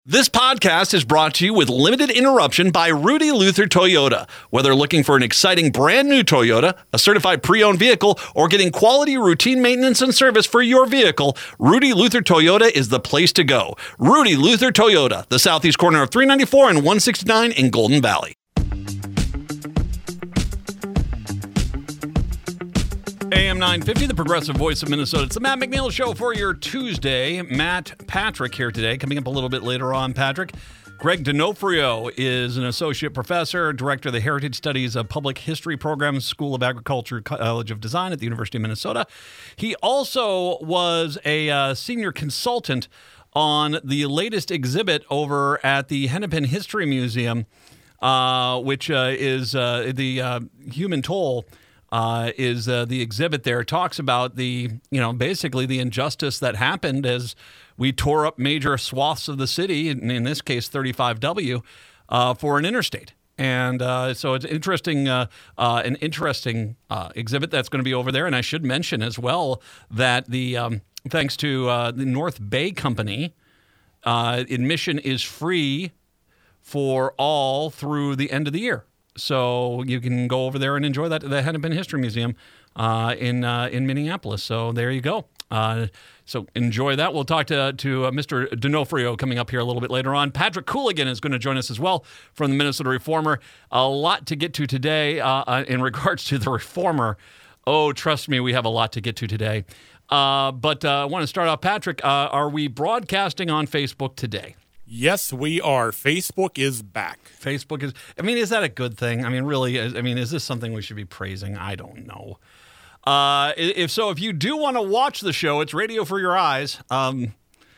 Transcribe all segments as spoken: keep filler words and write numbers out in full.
This podcast is brought to you with limited interruption by Rudy Luther Toyota. Whether looking for an exciting brand new Toyota, a certified pre-owned vehicle, or getting quality routine maintenance and service for your vehicle, Rudy Luther Toyota is the place to go. Rudy Luther Toyota, the southeast corner of three ninety-four and one sixty-nine in Golden Valley. A M nine fifty, the progressive voice of Minnesota. It's the Matt McNeil Show for your Tuesday. Matt Patrick here today. Coming up a little bit later on, Patrick. Greg D'Onofrio is an associate professor, director of the Heritage Studies of Public History Program, School of Agriculture, College of Design at the University of Minnesota. He also was a uh, senior consultant on the latest exhibit over at the Hennepin History Museum, uh, which uh, is uh, the uh, Human Toll. Uh, is uh, the exhibit there. It talks about the, you know, basically the injustice that happened as we tore up major swaths of the city, in, in this case thirty-five W, uh, for an interstate. And uh, so it's interesting, uh, uh, an interesting uh, exhibit that's going to be over there. And I should mention as well that the um, thanks to uh, the North Bay Company, uh, admission is free for all through the end of the year. So you can go over there and enjoy that the Hennepin History Museum uh, in uh, in Minneapolis. So there you go. Uh, so enjoy that. We'll talk to to uh, Mister D'Onofrio coming up here a little bit later on. Patrick Cooligan is going to join us as well from the Minnesota Reformer. A lot to get to today uh, in regards to the Reformer. Oh, trust me, we have a lot to get to today. Uh, but uh, I want to start off, Patrick. Uh, are we broadcasting on Facebook today? Yes, we are. Facebook is back. Facebook is, I mean, is that a good thing? I mean, really, I mean, is this something we should be praising? I don't know. Uh, if so, if you do want to watch the show, it's radio for your eyes. Um,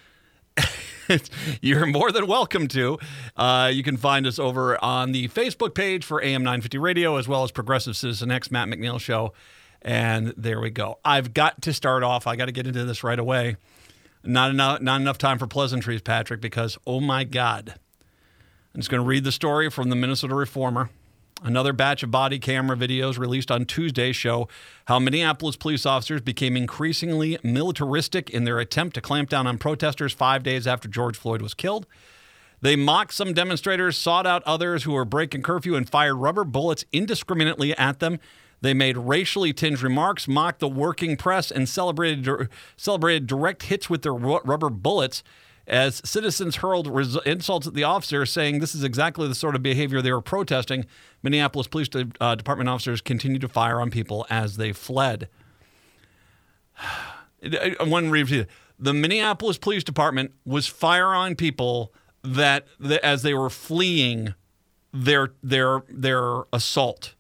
you're more than welcome to. Uh, you can find us over on the Facebook page for A M nine fifty Radio, as well as Progressive Citizen X, Matt McNeil Show. And there we go. I've got to start off. I got to get into this right away. Not enough, not enough time for pleasantries, Patrick, because, oh, my God. I'm just going to read the story from the Minnesota Reformer. Another batch of body camera videos released on Tuesday show how Minneapolis police officers became increasingly militaristic in their attempt to clamp down on protesters five days after George Floyd was killed. They mocked some demonstrators, sought out others who were breaking curfew, and fired rubber bullets indiscriminately at them. They made racially tinged remarks, mocked the working press, and celebrated celebrated direct hits with their rubber bullets as citizens hurled res- insults at the officers, saying this is exactly the sort of behavior they were protesting. Minneapolis Police De- uh, Department officers continued to fire on people as they fled. One review. The Minneapolis Police Department was firing on people that, that as they were fleeing their their their assault.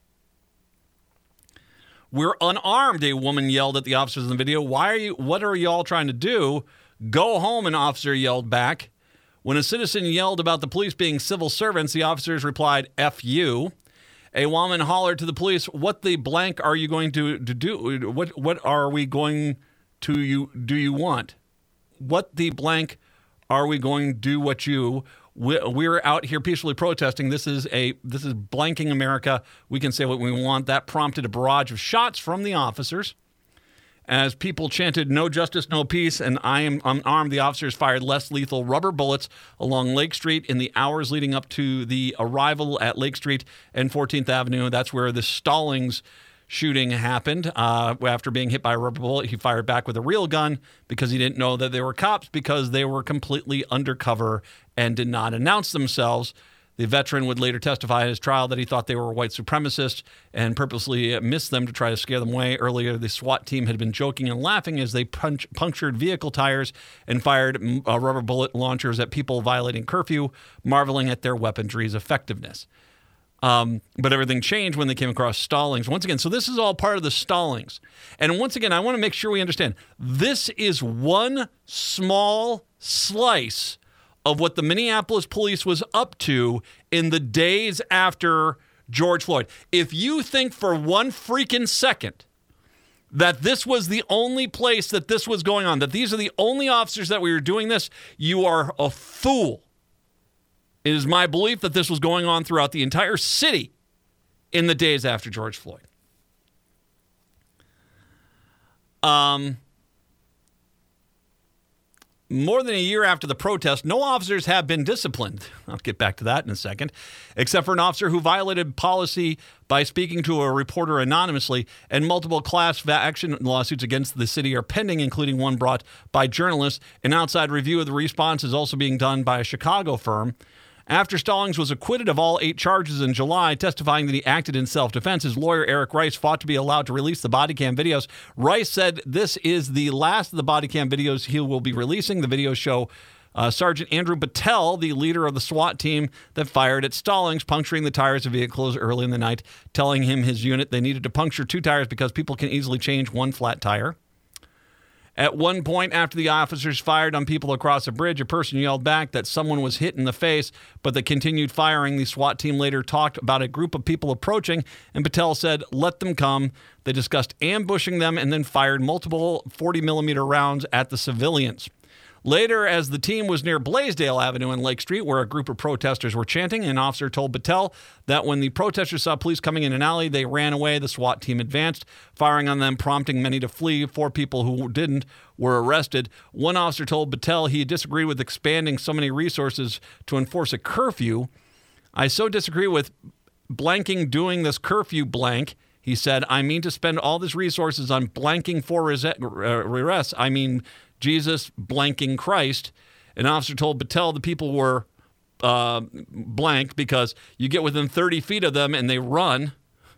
We're unarmed, a woman yelled at the officers in the video. Why are you, what are you all trying to do? Go home, an officer yelled back. When a citizen yelled about the police being civil servants, the officers replied, F you. A woman hollered to the police, what the blank are you going to, to do? What what are we going to you do you want? What the blank are we going to do what you We're out here peacefully protesting. This is a this is blanking America. We can say what we want. That prompted a barrage of shots from the officers. As people chanted, no justice, no peace, and I am unarmed, the officers fired less lethal rubber bullets along Lake Street in the hours leading up to the arrival at Lake Street and fourteenth Avenue. That's where the Stallings shooting happened. Uh, after being hit by a rubber bullet, he fired back with a real gun because he didn't know that they were cops because they were completely undercover and did not announce themselves. The veteran would later testify at his trial that he thought they were white supremacists and purposely missed them to try to scare them away. Earlier, the SWAT team had been joking and laughing as they punch, punctured vehicle tires and fired uh, rubber bullet launchers at people violating curfew, marveling at their weaponry's effectiveness. Um, but everything changed when they came across Stallings. Once again, so this is all part of the Stallings. And once again, I want to make sure we understand, this is one small slice of what the Minneapolis police was up to in the days after George Floyd. If you think for one freaking second that this was the only place that this was going on, that these are the only officers that we were doing this, you are a fool. It is my belief that this was going on throughout the entire city in the days after George Floyd. Um, More than a year after the protest, no officers have been disciplined. I'll get back to that in a second. Except for an officer who violated policy by speaking to a reporter anonymously, and multiple class action lawsuits against the city are pending, including one brought by journalists. An outside review of the response is also being done by a Chicago firm. After Stallings was acquitted of all eight charges in July, testifying that he acted in self-defense, his lawyer, Eric Rice, fought to be allowed to release the body cam videos. Rice said this is the last of the body cam videos he will be releasing. The videos show uh, Sergeant Andrew Battelle, the leader of the SWAT team that fired at Stallings, puncturing the tires of vehicles early in the night, telling him his unit they needed to puncture two tires because people can easily change one flat tire. At one point, after the officers fired on people across a bridge, a person yelled back that someone was hit in the face, but they continued firing. The SWAT team later talked about a group of people approaching, and Battelle said, "Let them come." They discussed ambushing them and then fired multiple forty millimeter rounds at the civilians. Later, as the team was near Blaisdell Avenue and Lake Street, where a group of protesters were chanting, an officer told Battelle that when the protesters saw police coming in an alley, they ran away. The SWAT team advanced, firing on them, prompting many to flee. Four people who didn't were arrested. One officer told Battelle he disagreed with expanding so many resources to enforce a curfew. "I so disagree with blanking doing this curfew blank," he said. "I mean to spend all these resources on blanking for arrests. I mean Jesus blanking Christ." An officer told Battelle the people were uh, blank because you get within thirty feet of them and they run.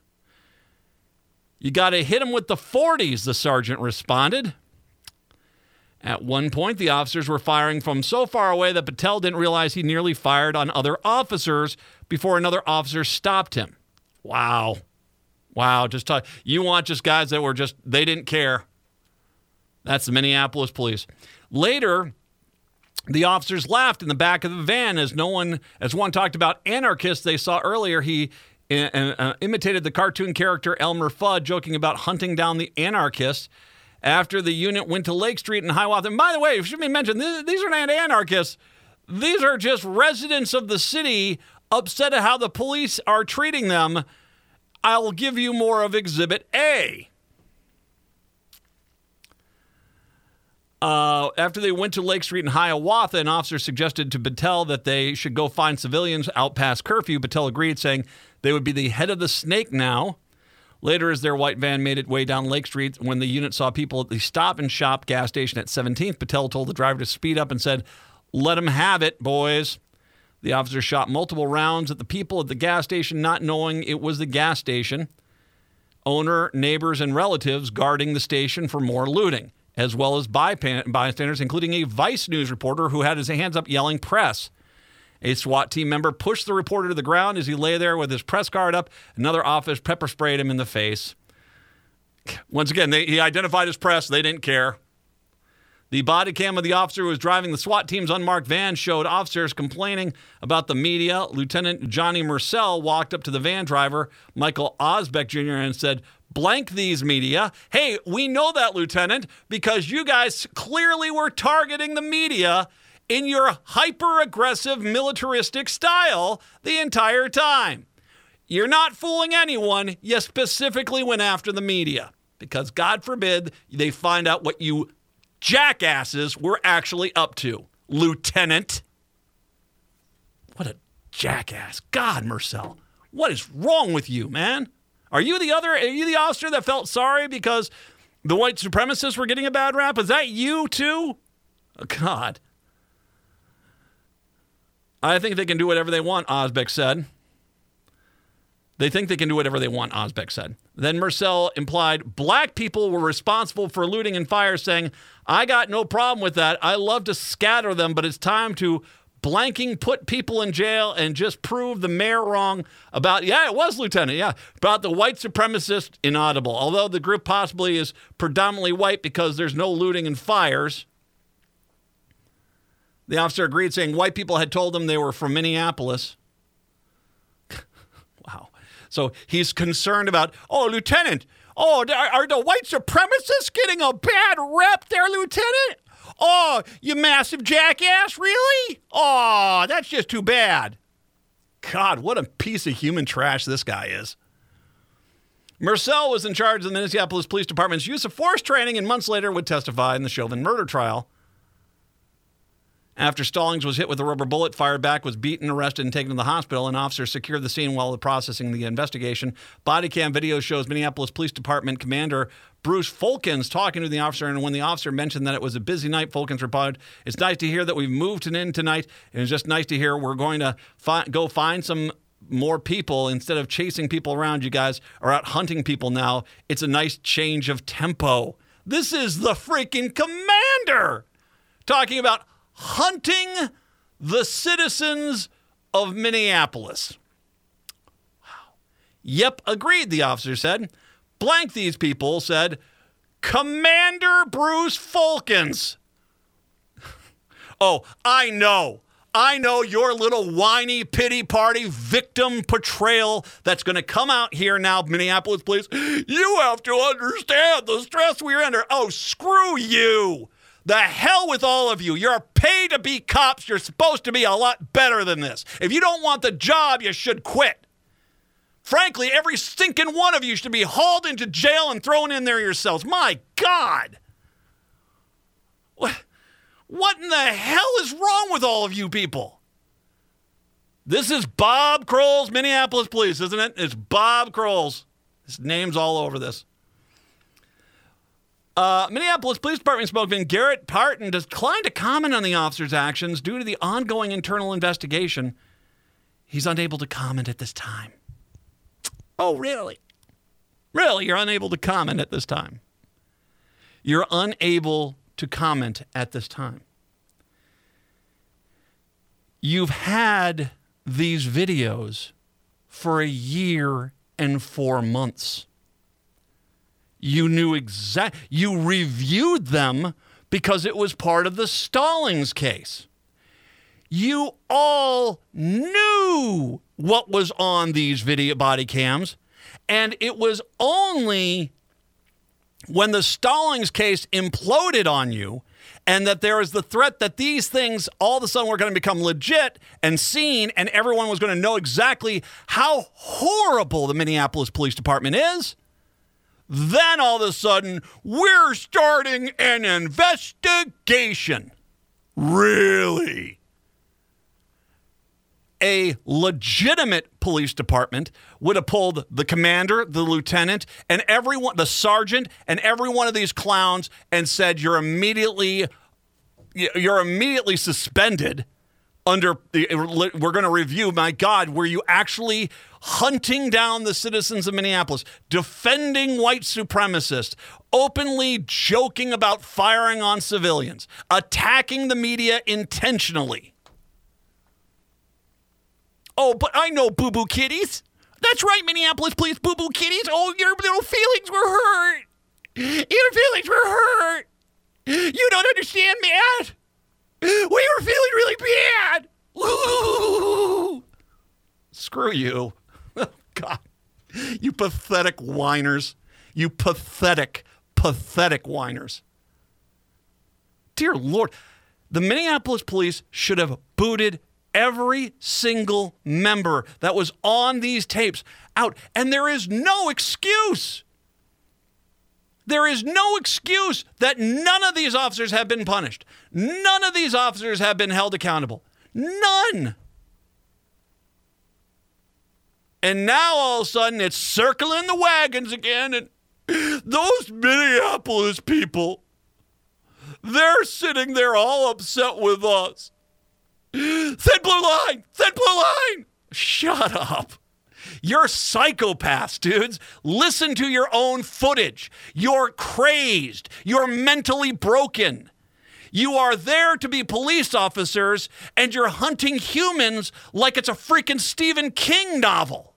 "You got to hit them with the forties, the sergeant responded. At one point, the officers were firing from so far away that Battelle didn't realize he nearly fired on other officers before another officer stopped him. Wow. Wow. Just talk, you want just guys that were just, they didn't care. That's the Minneapolis police. Later, the officers laughed in the back of the van as no one, as one talked about anarchists they saw earlier. He uh, uh, imitated the cartoon character Elmer Fudd, joking about hunting down the anarchists. After the unit went to Lake Street and Hiawatha. And by the way, it should be mentioned, these are not anarchists. These are just residents of the city upset at how the police are treating them. I'll give you more of Exhibit A. Uh, after they went to Lake Street and Hiawatha, an officer suggested to Battelle that they should go find civilians out past curfew. Battelle agreed, saying they would be the head of the snake now. Later, as their white van made its way down Lake Street, when the unit saw people at the Stop and Shop gas station at seventeenth, Battelle told the driver to speed up and said, "Let them have it, boys." The officer shot multiple rounds at the people at the gas station, not knowing it was the gas station. Owner, neighbors, and relatives guarding the station for more looting, as well as bystanders, including a Vice News reporter who had his hands up yelling press. A SWAT team member pushed the reporter to the ground as he lay there with his press guard up. Another officer pepper sprayed him in the face. Once again, they, he identified as press. They didn't care. The body cam of the officer who was driving the SWAT team's unmarked van showed officers complaining about the media. Lieutenant Johnny Murcell walked up to the van driver, Michael Osbeck Junior, and said, "Blank these media." "Hey, we know that, Lieutenant, because you guys clearly were targeting the media in your hyper-aggressive militaristic style the entire time. You're not fooling anyone. You specifically went after the media because, God forbid, they find out what you jackasses were actually up to, Lieutenant." What a jackass. God, Murcell, what is wrong with you, man? Are you the other, are you the officer that felt sorry because the white supremacists were getting a bad rap? Is that you too? Oh, God. "I think they can do whatever they want," Osbeck said. They think they can do whatever they want, Osbeck said. Then Murcell implied black people were responsible for looting and fire, saying, "I got no problem with that. I love to scatter them, but it's time to blanking put people in jail and just prove the mayor wrong about," yeah, it was, Lieutenant, yeah, about the white supremacist inaudible. Although the group possibly is predominantly white because there's no looting and fires. The officer agreed, saying white people had told them they were from Minneapolis. Wow. So he's concerned about, "Oh, Lieutenant, oh, are the white supremacists getting a bad rep there, Lieutenant? Oh, you massive jackass, really? Oh, that's just too bad." God, what a piece of human trash this guy is. Murcell was in charge of the Minneapolis Police Department's use of force training and months later would testify in the Chauvin murder trial. After Stallings was hit with a rubber bullet, fired back, was beaten, arrested, and taken to the hospital. An officer secured the scene while processing the investigation. Body cam video shows Minneapolis Police Department Commander Bruce Folkens talking to the officer, and when the officer mentioned that it was a busy night, Folkens replied, "It's nice to hear that we've moved it in tonight. It was just nice to hear we're going to fi- go find some more people instead of chasing people around. You guys are out hunting people now. It's a nice change of tempo." This is the freaking commander talking about hunting the citizens of Minneapolis. Wow. Yep, agreed, the officer said. Blank these people said, Commander Bruce Folkens. Oh, I know. I know your little whiny pity party victim portrayal that's going to come out here now, Minneapolis police. You have to understand the stress we're under. Oh, screw you. The hell with all of you. You're paid to be cops. You're supposed to be a lot better than this. If you don't want the job, you should quit. Frankly, every stinking one of you should be hauled into jail and thrown in there yourselves. My God. What, what in the hell is wrong with all of you people? This is Bob Kroll's Minneapolis Police, isn't it? It's Bob Kroll's. His name's all over this. Uh, Minneapolis Police Department spokesman Garrett Parton declined to comment on the officer's actions due to the ongoing internal investigation. He's unable to comment at this time. Oh, really? Really? You're unable to comment at this time? You're unable to comment at this time. You've had these videos for a year and four months. You knew exact. You reviewed them because it was part of the Stallings case. You all knew what was on these video body cams, and it was only when the Stallings case imploded on you and that there was the threat that these things all of a sudden were going to become legit and seen, and everyone was going to know exactly how horrible the Minneapolis Police Department is. Then all of a sudden, we're starting an investigation. Really? A legitimate police department would have pulled the commander, the lieutenant, and everyone, the sergeant, and every one of these clowns and said, you're immediately, you're immediately suspended under the, we're going to review, my God, were you actually hunting down the citizens of Minneapolis, defending white supremacists, openly joking about firing on civilians, attacking the media intentionally? Oh, but I know boo-boo kitties. That's right, Minneapolis police boo-boo kitties. Oh, your little feelings were hurt. Your feelings were hurt. You don't understand, man. We were feeling really bad. Ooh. Screw you. God. You pathetic whiners. You pathetic, pathetic whiners. Dear Lord, the Minneapolis police should have booted every single member that was on these tapes out. And there is no excuse. There is no excuse that none of these officers have been punished. None of these officers have been held accountable. None. And now all of a sudden it's circling the wagons again. And those Minneapolis people, they're sitting there all upset with us. Thin blue line! Thin blue line! Shut up. You're psychopaths, dudes. Listen to your own footage. You're crazed. You're mentally broken. You are there to be police officers, and you're hunting humans like it's a freaking Stephen King novel.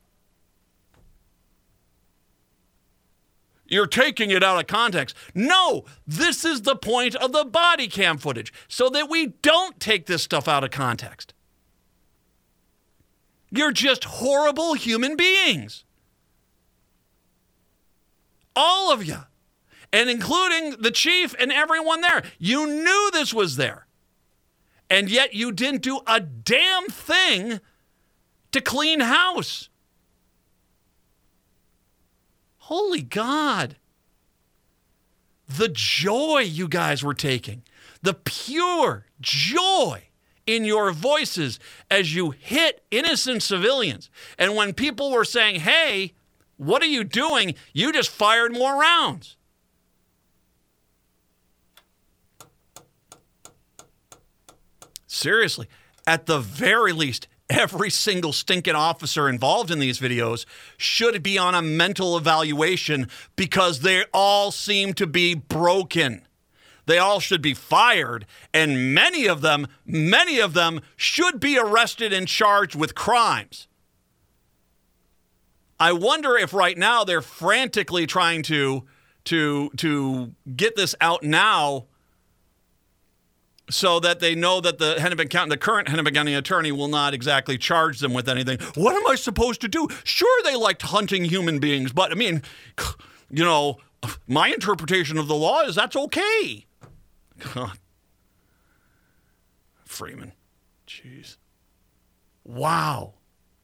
You're taking it out of context. No, this is the point of the body cam footage, so that we don't take this stuff out of context. You're just horrible human beings. All of you. And including the chief and everyone there. You knew this was there. And yet you didn't do a damn thing to clean house. Holy God. The joy you guys were taking. The pure joy in your voices as you hit innocent civilians. And when people were saying, hey, what are you doing? You just fired more rounds. Seriously, at the very least, every single stinking officer involved in these videos should be on a mental evaluation because they all seem to be broken. They all should be fired, and many of them, many of them should be arrested and charged with crimes. I wonder if right now they're frantically trying to, to, to get this out now so that they know that the Hennepin County, the current Hennepin County attorney will not exactly charge them with anything. What am I supposed to do? Sure, they liked hunting human beings, but I mean, you know, my interpretation of the law is that's okay. God. Freeman. Jeez. Wow.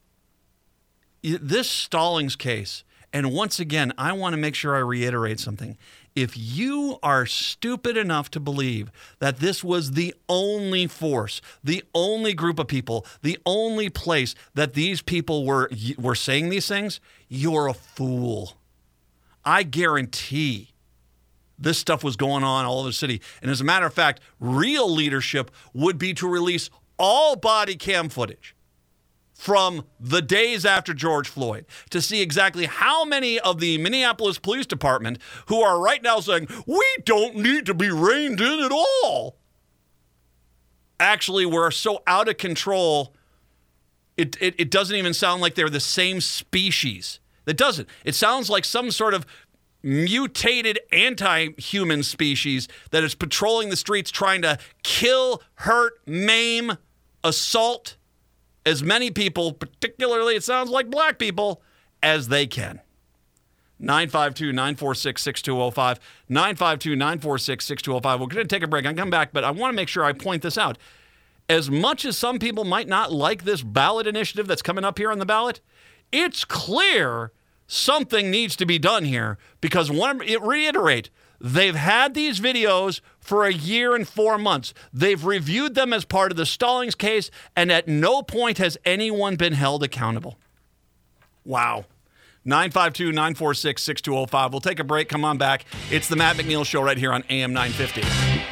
This Stallings case, and once again, I want to make sure I reiterate something. If you are stupid enough to believe that this was the only force, the only group of people, the only place that these people were were saying these things, you're a fool. I guarantee this stuff was going on all over the city. And as a matter of fact, real leadership would be to release all body cam footage from the days after George Floyd to see exactly how many of the Minneapolis Police Department who are right now saying, we don't need to be reined in at all, actually were so out of control, it, it, it doesn't even sound like they're the same species. It doesn't. It sounds like some sort of mutated anti-human species that is patrolling the streets trying to kill, hurt, maim, assault as many people, particularly it sounds like black people, as they can. nine five two, nine four six, six two zero five. nine five two, nine four six, six two zero five. We're going to take a break. I'm coming back, but I want to make sure I point this out. As much as some people might not like this ballot initiative that's coming up here on the ballot, it's clear something needs to be done here because, one, reiterate, they've had these videos for a year and four months. They've reviewed them as part of the Stallings case, and at no point has anyone been held accountable. Wow. nine five two, nine four six, six two zero five. We'll take a break. Come on back. It's the Matt McNeil Show right here on A M nine fifty.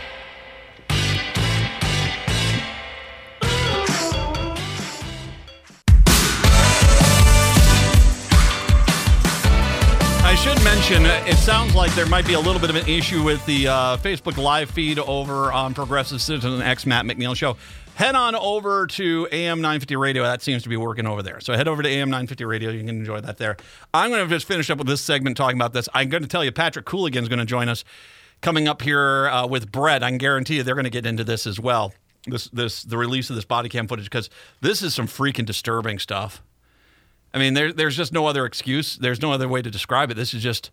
I should mention, it sounds like there might be a little bit of an issue with the uh, Facebook live feed over on Progressive Citizen X Matt McNeil Show. Head on over to A M nine fifty Radio. That seems to be working over there. So head over to A M nine fifty Radio. You can enjoy that there. I'm going to just finish up with this segment talking about this. I'm going to tell you, Patrick Cooligan is going to join us coming up here uh, with Brett. I can guarantee you they're going to get into this as well, this this the release of this body cam footage, because this is some freaking disturbing stuff. I mean, there, there's just no other excuse. There's no other way to describe it. This is just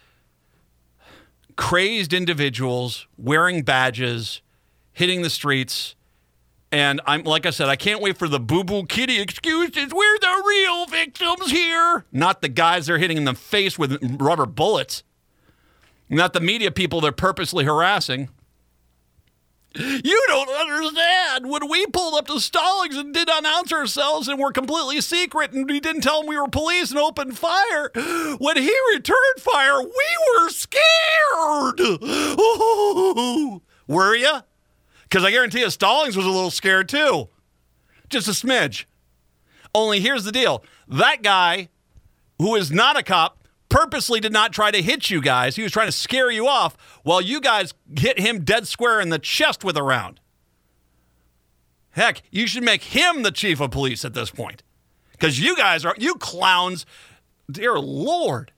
crazed individuals wearing badges, hitting the streets. And I'm like I said, I can't wait for the boo-boo kitty excuses. We're the real victims here. Not the guys they're hitting in the face with rubber bullets. Not the media people they're purposely harassing. You don't understand. When we pulled up to Stallings and did announce ourselves and were completely secret and we didn't tell him we were police and opened fire, when he returned fire, we were scared. Ooh. Were you? Because I guarantee you Stallings was a little scared too. Just a smidge. Only here's the deal. That guy, who is not a cop, purposely did not try to hit you guys. He was trying to scare you off while you guys hit him dead square in the chest with a round. Heck, you should make him the chief of police at this point. Because you guys are, you clowns, dear Lord.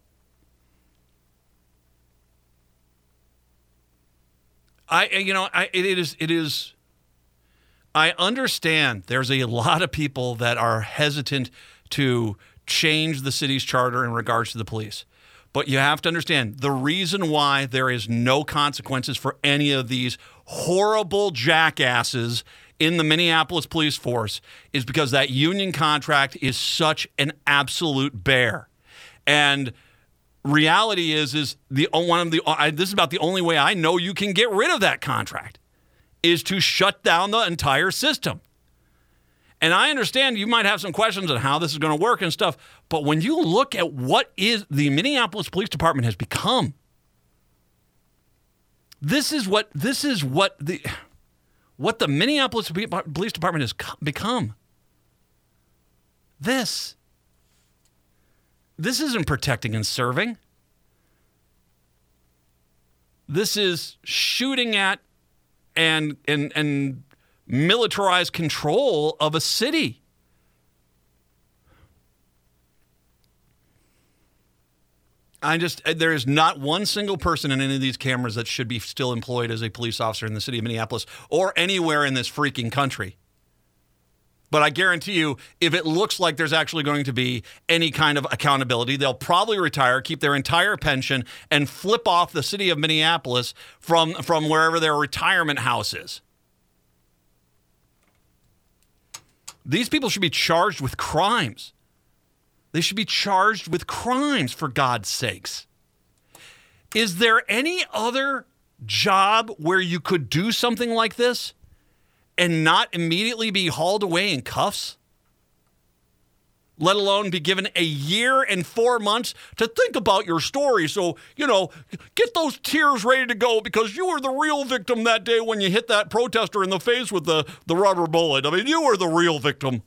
I, you know, I, it is, it is, I understand there's a lot of people that are hesitant to change the city's charter in regards to the police. But you have to understand the reason why there is no consequences for any of these horrible jackasses in the Minneapolis police force is because that union contract is such an absolute bear. And reality is, is the one of the, I, this is about the only way I know you can get rid of that contract is to shut down the entire system. And I understand you might have some questions on how this is going to work and stuff, but when you look at what is the Minneapolis Police Department has become, this is what this is what the what the Minneapolis Police Department has become. This. This isn't protecting and serving. This is shooting at and and and militarized control of a city. I just, there is not one single person in any of these cameras that should be still employed as a police officer in the city of Minneapolis or anywhere in this freaking country. But I guarantee you, if it looks like there's actually going to be any kind of accountability, they'll probably retire, keep their entire pension, and flip off the city of Minneapolis from, from wherever their retirement house is. These people should be charged with crimes. They should be charged with crimes, for God's sakes. Is there any other job where you could do something like this and not immediately be hauled away in cuffs? Let alone be given a year and four months to think about your story. So, you know, get those tears ready to go because you were the real victim that day when you hit that protester in the face with the, the rubber bullet. I mean, you were the real victim.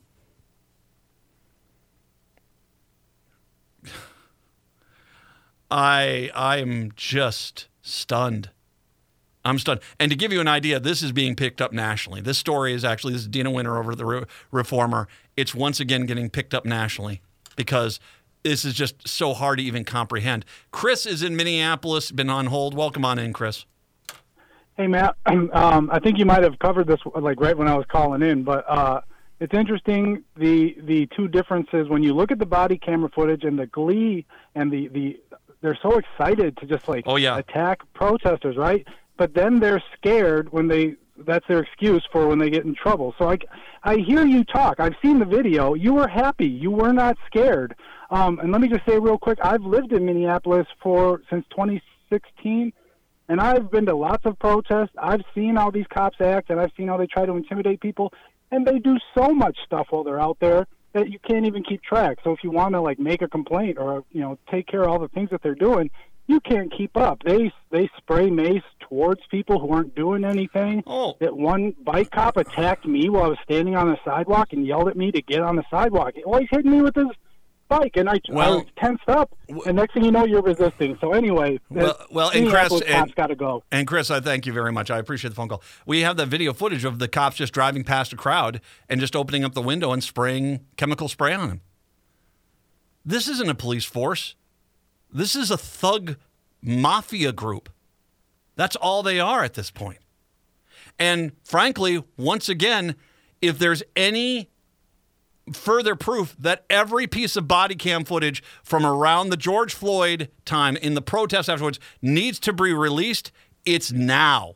I I'm just stunned. I'm stunned. And to give you an idea, this is being picked up nationally. This story is actually, this is Dina Winter over at the Re- Reformer. It's once again getting picked up nationally because this is just so hard to even comprehend. Chris is in Minneapolis, been on hold. Welcome on in, Chris. Hey, Matt. Um, I think you might have covered this like right when I was calling in, but uh, it's interesting, the the two differences. When you look at the body camera footage and the glee and the, the they're so excited to just like oh, yeah. attack protesters, right? But then they're scared when they, that's their excuse for when they get in trouble. So I, I hear you talk. I've seen the video. You were happy. You were not scared. Um, and let me just say real quick, I've lived in Minneapolis for since twenty sixteen, and I've been to lots of protests. I've seen how these cops act, and I've seen how they try to intimidate people, and they do so much stuff while they're out there that you can't even keep track. So if you want to like make a complaint or, you know, take care of all the things that they're doing, you can't keep up. They they spray mace towards people who aren't doing anything. Oh. That one bike cop attacked me while I was standing on the sidewalk and yelled at me to get on the sidewalk. Well, he's hitting me with his bike, and I, well, I was tensed up. And next thing you know, you're resisting. So anyway, well, well and Chris, cops got to go. And Chris, I thank you very much. I appreciate the phone call. We have the video footage of the cops just driving past a crowd and just opening up the window and spraying chemical spray on them. This isn't a police force. This is a thug mafia group. That's all they are at this point. And frankly, once again, if there's any further proof that every piece of body cam footage from around the George Floyd time in the protest afterwards needs to be released, it's now.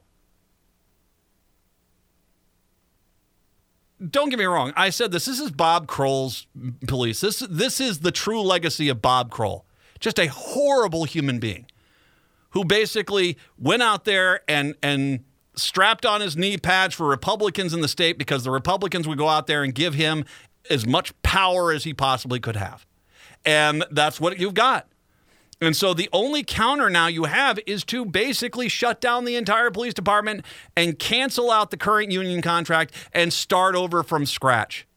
Don't get me wrong. I said this. This is Bob Kroll's police. This, this is the true legacy of Bob Kroll. Just a horrible human being who basically went out there and and strapped on his knee pads for Republicans in the state because the Republicans would go out there and give him as much power as he possibly could have. And that's what you've got. And so the only counter now you have is to basically shut down the entire police department and cancel out the current union contract and start over from scratch.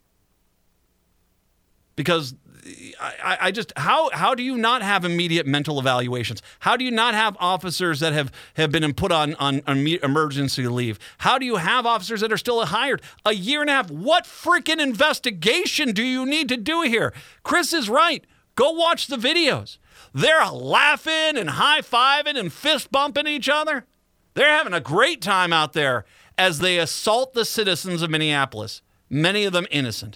Because I, I just, how how do you not have immediate mental evaluations? How do you not have officers that have, have been put on, on, on emergency leave? How do you have officers that are still hired? A year and a half. What freaking investigation do you need to do here? Chris is right. Go watch the videos. They're laughing and high-fiving and fist-bumping each other. They're having a great time out there as they assault the citizens of Minneapolis, many of them innocent.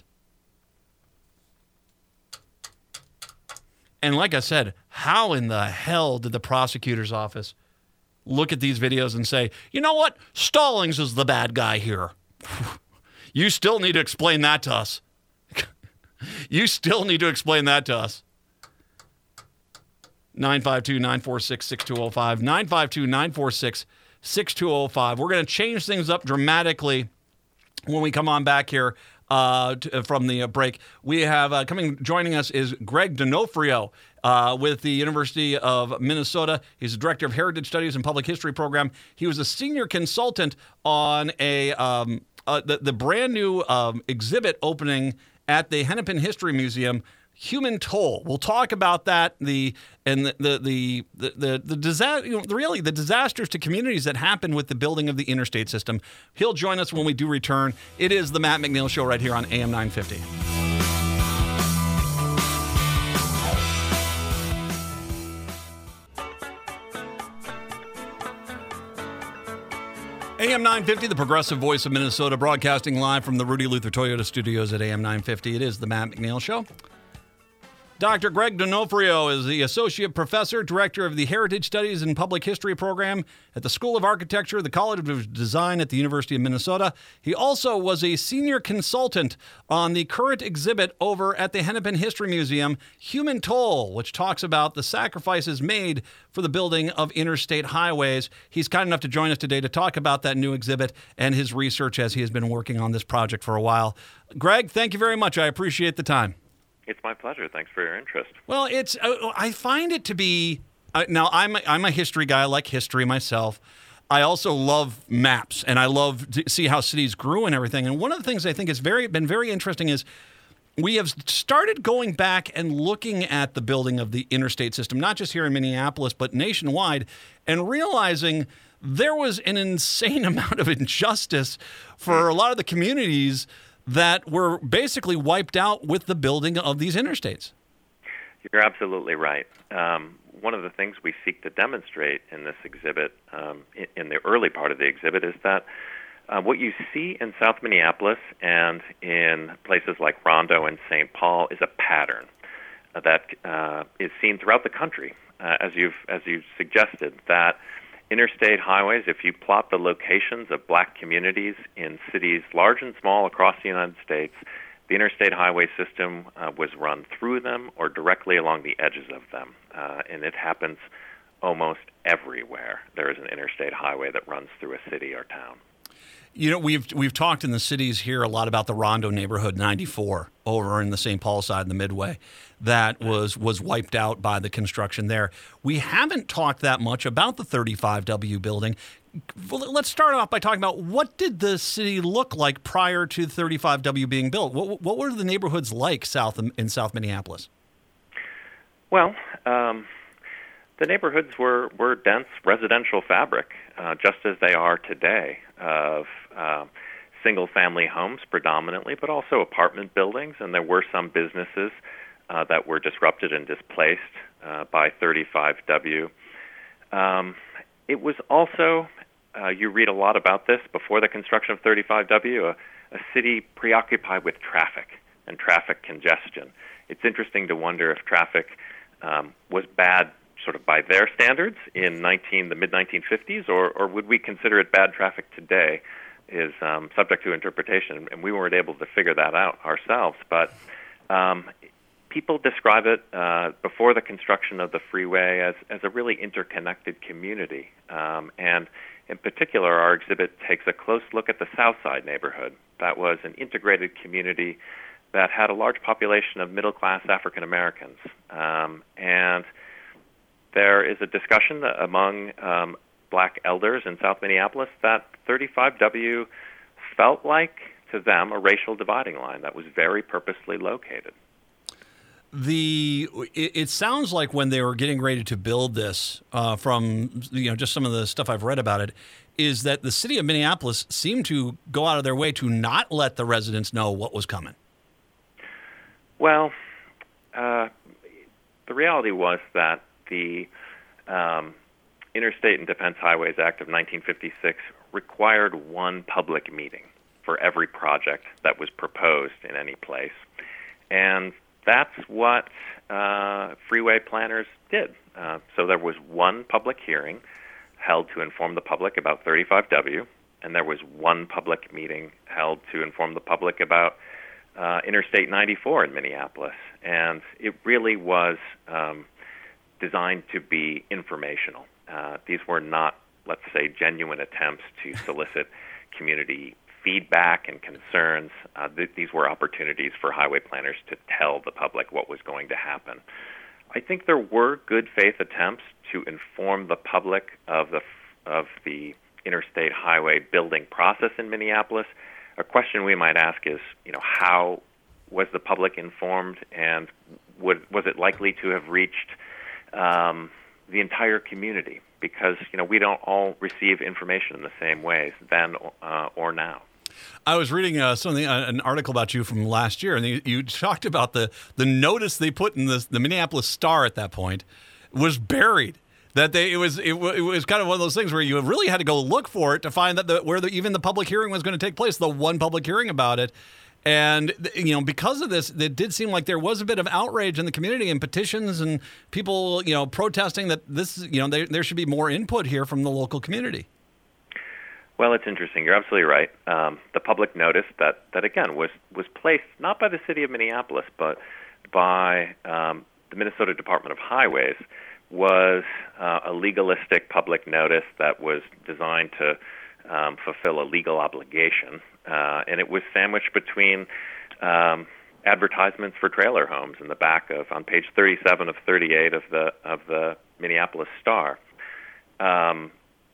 And like I said, how in the hell did the prosecutor's office look at these videos and say, you know what? Stallings is the bad guy here. You still need to explain that to us. You still need to explain that to us. nine five two, nine four six, six two zero five. nine five two, nine four six, six two zero five. We're going to change things up dramatically when we come on back here. uh, to, from the uh, break. We have uh, coming, joining us is Greg D'Onofrio uh, with the University of Minnesota. He's the Director of Heritage Studies and Public History Program. He was a senior consultant on a um, uh, the, the brand new um, exhibit opening at the Hennepin History Museum, Human Toll. We'll talk about that, the and the the the the, the, the disaster, you know, really the disasters to communities that happened with the building of the interstate system. He'll join us when we do return. It is the Matt McNeil Show right here on A M nine fifty. A M nine fifty, the progressive voice of Minnesota, broadcasting live from the Rudy Luther Toyota studios at A M nine fifty. It is the Matt McNeil Show. Doctor Greg D'Onofrio is the Associate Professor, Director of the Heritage Studies and Public History Program at the School of Architecture, the College of Design at the University of Minnesota. He also was a senior consultant on the current exhibit over at the Hennepin History Museum, Human Toll, which talks about the sacrifices made for the building of interstate highways. He's kind enough to join us today to talk about that new exhibit and his research as he has been working on this project for a while. Greg, thank you very much. I appreciate the time. It's my pleasure. Thanks for your interest. Well, it's uh, I find it to be uh, now I'm a, I'm a history guy. I like history myself. I also love maps, and I love to see how cities grew and everything. And one of the things I think has very been very interesting is we have started going back and looking at the building of the interstate system, not just here in Minneapolis, but nationwide, and realizing there was an insane amount of injustice for a lot of the communities that were basically wiped out with the building of these interstates. You're absolutely right. Um, one of the things we seek to demonstrate in this exhibit, um, in, in the early part of the exhibit, is that uh, what you see in South Minneapolis and in places like Rondo and Saint Paul is a pattern uh, that uh, is seen throughout the country, uh, as you've as you've suggested, that interstate highways, if you plot the locations of black communities in cities large and small across the United States, the interstate highway system uh, was run through them or directly along the edges of them. Uh, and it happens almost everywhere. There is an interstate highway that runs through a city or town. You know, we've we've talked in the cities here a lot about the Rondo neighborhood, ninety-four, over in the Saint Paul side in the Midway, that was was wiped out by the construction there. We haven't talked that much about the thirty-five W building. Well, let's start off by talking about what did the city look like prior to thirty-five W being built? What what were the neighborhoods like south in South Minneapolis? Well, um, the neighborhoods were, were dense residential fabric, uh, just as they are today, of uh, single-family homes predominantly, but also apartment buildings, and there were some businesses uh, that were disrupted and displaced uh, by thirty-five W. Um, it was also, uh, you read a lot about this, before the construction of thirty-five W, a, a city preoccupied with traffic and traffic congestion. It's interesting to wonder if traffic um, was bad sort of by their standards in nineteen the mid nineteen fifties, or, or would we consider it bad traffic today, is um, subject to interpretation, and we weren't able to figure that out ourselves. But um, people describe it uh, before the construction of the freeway as, as a really interconnected community. Um, and in particular, our exhibit takes a close look at the South Side neighborhood. That was an integrated community that had a large population of middle-class African Americans. Um, and there is a discussion among um, black elders in South Minneapolis that thirty-five W felt like, to them, a racial dividing line that was very purposely located. The it, it sounds like when they were getting ready to build this, uh, from you know just some of the stuff I've read about it, is that the city of Minneapolis seemed to go out of their way to not let the residents know what was coming. Well, uh, the reality was that the um, Interstate and Defense Highways Act of nineteen fifty-six required one public meeting for every project that was proposed in any place. And that's what uh, freeway planners did. Uh, so there was one public hearing held to inform the public about thirty-five W, and there was one public meeting held to inform the public about uh, Interstate ninety-four in Minneapolis. And it really was um, designed to be informational. Uh, these were not, let's say, genuine attempts to solicit community feedback and concerns, uh, th- these were opportunities for highway planners to tell the public what was going to happen. I think there were good faith attempts to inform the public of the of the interstate highway building process in Minneapolis. A question we might ask is, you know, how was the public informed, and would, was it likely to have reached um, the entire community? Because, you know, we don't all receive information in the same ways then uh, or now. I was reading uh, something, uh, an article about you from last year, and you, you talked about the, the notice they put in the, the Minneapolis Star at that point was buried. That they it was it, it was kind of one of those things where you really had to go look for it to find that the, where the, even the public hearing was going to take place, the one public hearing about it. And, you know, because of this, it did seem like there was a bit of outrage in the community and petitions and people, you know, protesting that this, you know, there, there should be more input here from the local community. Well, it's interesting. You're absolutely right. Um, the public notice that, that, again, was, was placed not by the city of Minneapolis, but by um, the Minnesota Department of Highways, was uh, a legalistic public notice that was designed to um, fulfill a legal obligation. Uh, and it was sandwiched between um, advertisements for trailer homes in the back of, on page thirty-seven of thirty-eight of the of the Minneapolis Star. Um,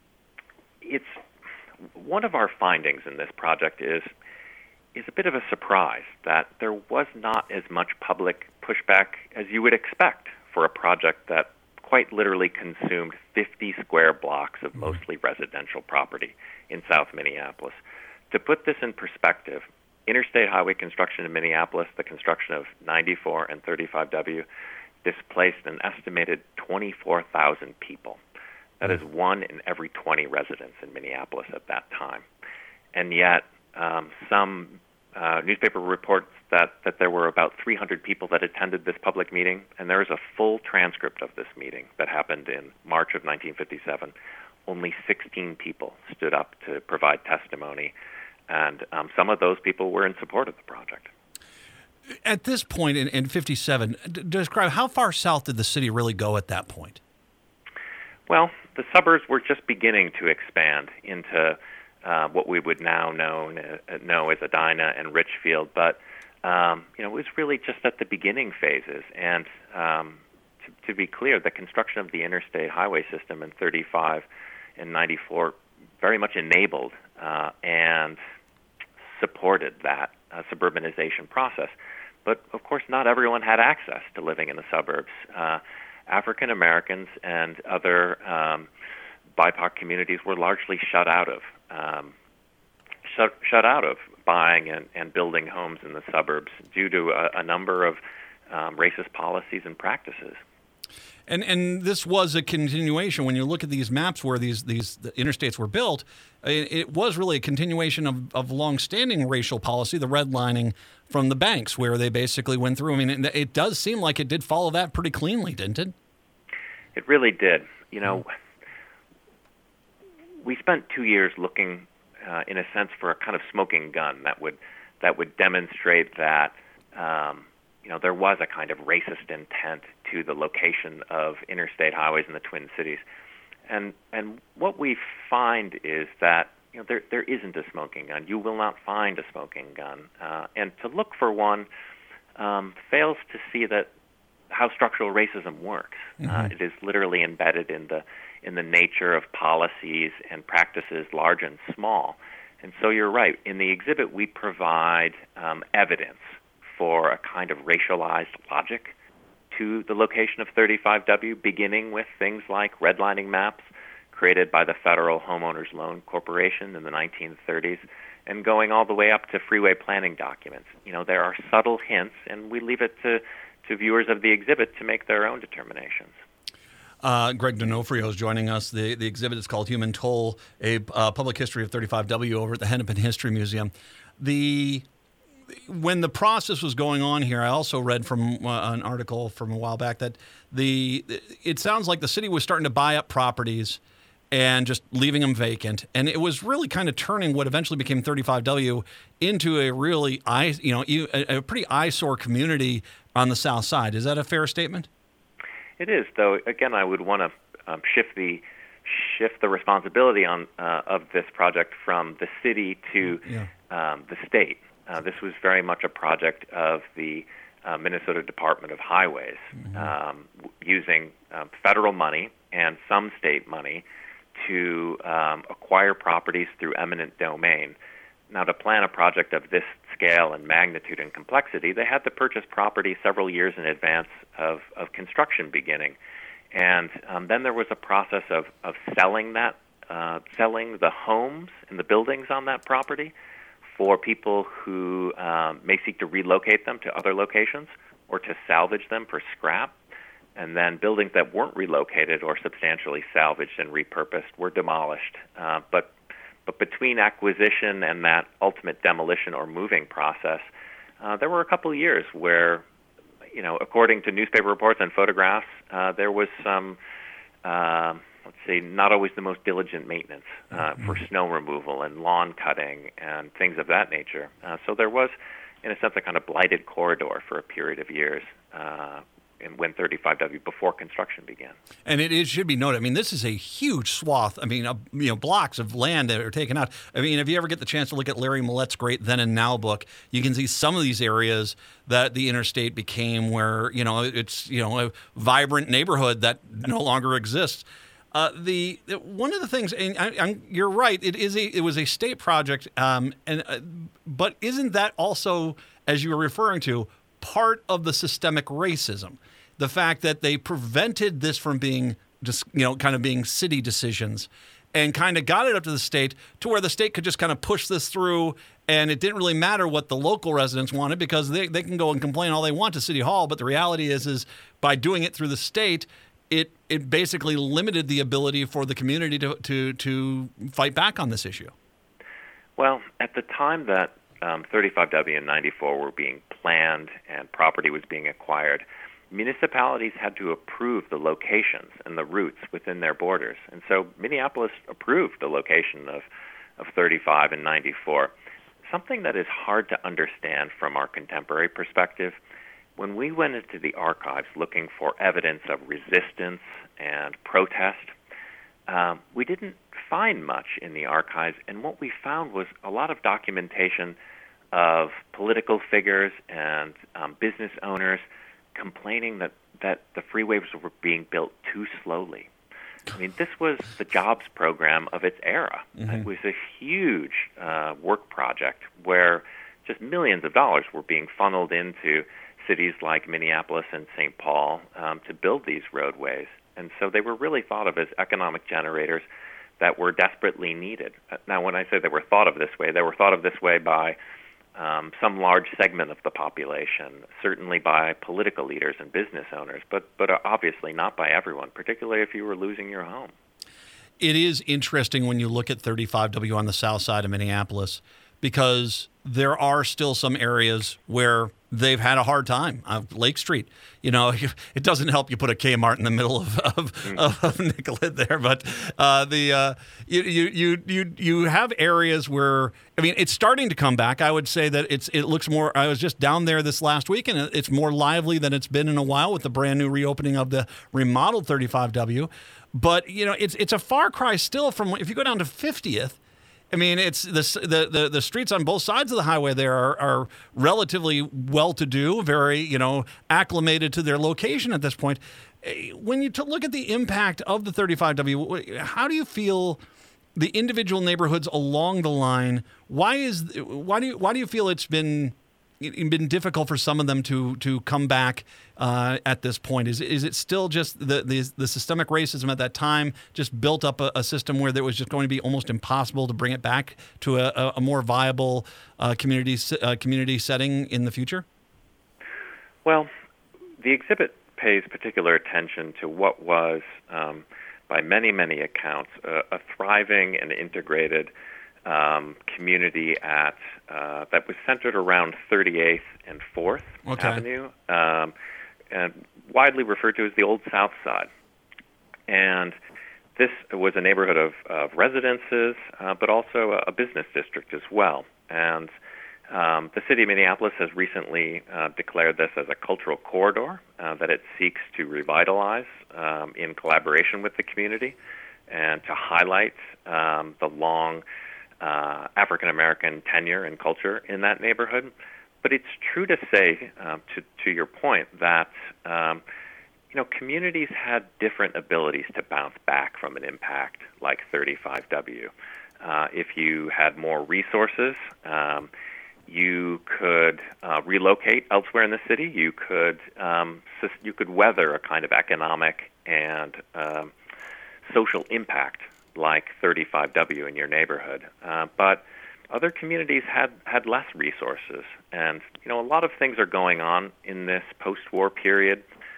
it's one of our findings in this project is is a bit of a surprise that there was not as much public pushback as you would expect for a project that quite literally consumed fifty square blocks of mostly residential property in South Minneapolis. To put this in perspective, interstate highway construction in Minneapolis, the construction of ninety-four and thirty-five W, displaced an estimated twenty-four thousand people. That is one in every twenty residents in Minneapolis at that time. And yet, um, some uh, newspaper reports that, that there were about three hundred people that attended this public meeting, and there is a full transcript of this meeting that happened in March of nineteen fifty-seven. Only sixteen people stood up to provide testimony, and um, some of those people were in support of the project. At this point in, in fifty-seven, d- describe how far south did the city really go at that point? Well, the suburbs were just beginning to expand into uh, what we would now know, uh, know as Edina and Richfield, but um, you know, it was really just at the beginning phases. And um, to, to be clear, the construction of the interstate highway system in thirty-five and ninety-four very much enabled uh, and supported that uh, suburbanization process. But, of course, not everyone had access to living in the suburbs. Uh, African Americans and other um, B I P O C communities were largely shut out of um, shut, shut out of buying and, and building homes in the suburbs due to a, a number of um, racist policies and practices. And and this was a continuation. When you look at these maps where these these the interstates were built, it, it was really a continuation of, of longstanding racial policy, the redlining from the banks, where they basically went through. I mean, it, it does seem like it did follow that pretty cleanly, didn't it? It really did. You know, we spent two years looking, uh, in a sense, for a kind of smoking gun that would that would demonstrate that. Um, You know, there was a kind of racist intent to the location of interstate highways in the Twin Cities. And and what we find is that, you know, there there isn't a smoking gun. You will not find a smoking gun. Uh, and to look for one um, fails to see that how structural racism works. Mm-hmm. Uh, it is literally embedded in the in the nature of policies and practices, large and small. And so you're right. In the exhibit, we provide um, evidence for a kind of racialized logic to the location of thirty-five W, beginning with things like redlining maps created by the Federal Homeowners Loan Corporation in the nineteen thirties, and going all the way up to freeway planning documents. You know, there are subtle hints, and we leave it to, to viewers of the exhibit to make their own determinations. Uh, Greg D'Onofrio is joining us. The, the exhibit is called Human Toll, a uh, public history of thirty-five W over at the Hennepin History Museum. The When the process was going on here, I also read from uh, an article from a while back that the it sounds like the city was starting to buy up properties and just leaving them vacant, and it was really kind of turning what eventually became thirty-five W into a really eye, you know, a, a pretty eyesore community on the south side. Is that a fair statement? It is, though. Again, I would want to um, shift the shift the responsibility on uh, of this project from the city to Yeah. um, the state. Uh, this was very much a project of the uh, Minnesota Department of Highways, Mm-hmm. um, w- using um, federal money and some state money to um, acquire properties through eminent domain. Now, to plan a project of this scale and magnitude and complexity, they had to purchase property several years in advance of, of construction beginning. And um, then there was a process of, of selling that, uh, selling the homes and the buildings on that property for people who um, may seek to relocate them to other locations or to salvage them for scrap. And then buildings that weren't relocated or substantially salvaged and repurposed were demolished. Uh, but but between acquisition and that ultimate demolition or moving process, uh, there were a couple of years where, you know, according to newspaper reports and photographs, uh, there was some, uh, let's say, not always the most diligent maintenance uh, for snow removal and lawn cutting and things of that nature. Uh, so there was, in a sense, a kind of blighted corridor for a period of years uh, in when thirty-five W before construction began. And it, it should be noted, I mean, this is a huge swath, I mean, uh, you know, blocks of land that are taken out. I mean, if you ever get the chance to look at Larry Millett's great Then and Now book, you can see some of these areas that the interstate became where, you know, it's, you know, a vibrant neighborhood that no longer exists. Uh, the one of the things, and I, I'm, you're right, it is a it was a state project, um, and uh, but isn't that also, as you were referring to, part of the systemic racism? The fact that they prevented this from being just, you know, kind of being city decisions, and kind of got it up to the state to where the state could just kind of push this through, and it didn't really matter what the local residents wanted because they, they can go and complain all they want to City Hall, but the reality is is by doing it through the state, it it basically limited the ability for the community to to, to fight back on this issue. Well, at the time that um, thirty-five W and ninety-four were being planned and property was being acquired, municipalities had to approve the locations and the routes within their borders. And so Minneapolis approved the location of, of thirty-five and ninety-four. Something that is hard to understand from our contemporary perspective, when we went into the archives looking for evidence of resistance and protest, um, we didn't find much in the archives, and what we found was a lot of documentation of political figures and um, business owners complaining that, that the freeways were being built too slowly. I mean, this was the jobs program of its era. Mm-hmm. It was a huge uh, work project where just millions of dollars were being funneled into cities like Minneapolis and Saint Paul um, to build these roadways. And so they were really thought of as economic generators that were desperately needed. Now, when I say they were thought of this way, they were thought of this way by um, some large segment of the population, certainly by political leaders and business owners, but, but obviously not by everyone, particularly if you were losing your home. It is interesting when you look at thirty-five W on the south side of Minneapolis, because there are still some areas where they've had a hard time. Uh, Lake Street, you know, it doesn't help you put a Kmart in the middle of of, mm. of, of Nicollet there, but uh, the uh, you, you you you you have areas where, I mean, it's starting to come back. I would say that it's it looks more. I was just down there this last week, and it's more lively than it's been in a while with the brand new reopening of the remodeled thirty-five W. But you know, it's it's a far cry still from if you go down to fiftieth. I mean, it's the, the the the streets on both sides of the highway there are, are relatively well-to-do, very, you know, acclimated to their location at this point. When you t- look at the impact of the thirty-five W, how do you feel the individual neighborhoods along the line? Why is why do you why do you feel it's been it's been difficult for some of them to to come back uh, at this point? Is is it still just the, the the systemic racism at that time just built up a, a system where there was just going to be almost impossible to bring it back to a, a more viable uh, community uh, community setting in the future? Well, the exhibit pays particular attention to what was, um, by many many accounts, a, a thriving and integrated Um, community at uh, that was centered around thirty-eighth and fourth okay. Avenue, um, and widely referred to as the Old South Side. And this was a neighborhood of, of residences, uh, but also a, a business district as well. And um, the city of Minneapolis has recently uh, declared this as a cultural corridor uh, that it seeks to revitalize um, in collaboration with the community. and to highlight um, the long uh, African-American tenure and culture in that neighborhood. But it's true to say, um, to, to your point, that um, you know, communities had different abilities to bounce back from an impact like thirty-five W. Uh, if you had more resources, um, you could uh, relocate elsewhere in the city. You could um, you could weather a kind of economic and um, social impact like thirty-five W in your neighborhood. Uh, but other communities had, had less resources, and you know, a lot of things are going on in this post-war period.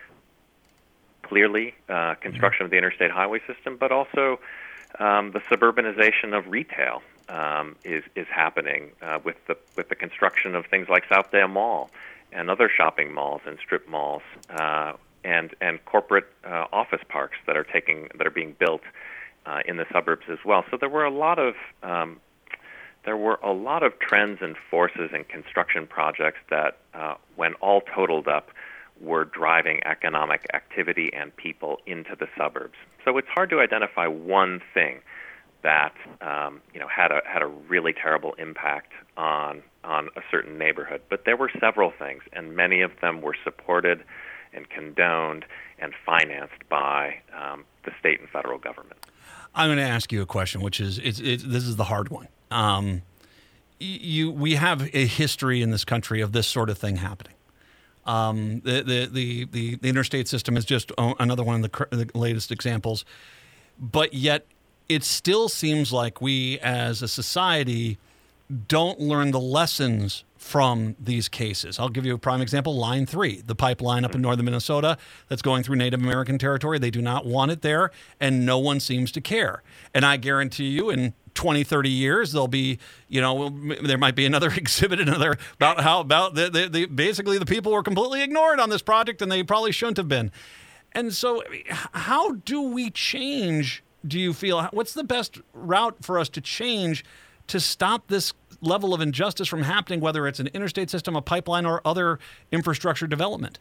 Clearly, uh, construction of the interstate highway system, but also um, the suburbanization of retail um, is is happening uh, with the with the construction of things like Southdale Mall and other shopping malls and strip malls uh, and and corporate uh, office parks that are taking that are being built uh, in the suburbs as well. So there were a lot of um, there were a lot of trends and forces and construction projects that, uh, when all totaled up, were driving economic activity and people into the suburbs. So it's hard to identify one thing that um, you know had a had a really terrible impact on on a certain neighborhood. But there were several things, and many of them were supported and condoned and financed by um, the state and federal government. I'm going to ask you a question, which is it's, it's, this is the hard one. Um, you we have a history in this country of this sort of thing happening. Um, the, the, the, the, the interstate system is just another one of the, the latest examples. But yet it still seems like we as a society don't learn the lessons from these cases. I'll give you a prime example, Line three, the pipeline up in northern Minnesota that's going through Native American territory. They do not want it there, and no one seems to care. And I guarantee you in twenty, thirty years, there'll be, you know, there might be another exhibit, another about how about the, the, the basically the people were completely ignored on this project, and they probably shouldn't have been. And so how do we change, do you feel, what's the best route for us to change to stop this level of injustice from happening, whether it's an interstate system, a pipeline, or other infrastructure development?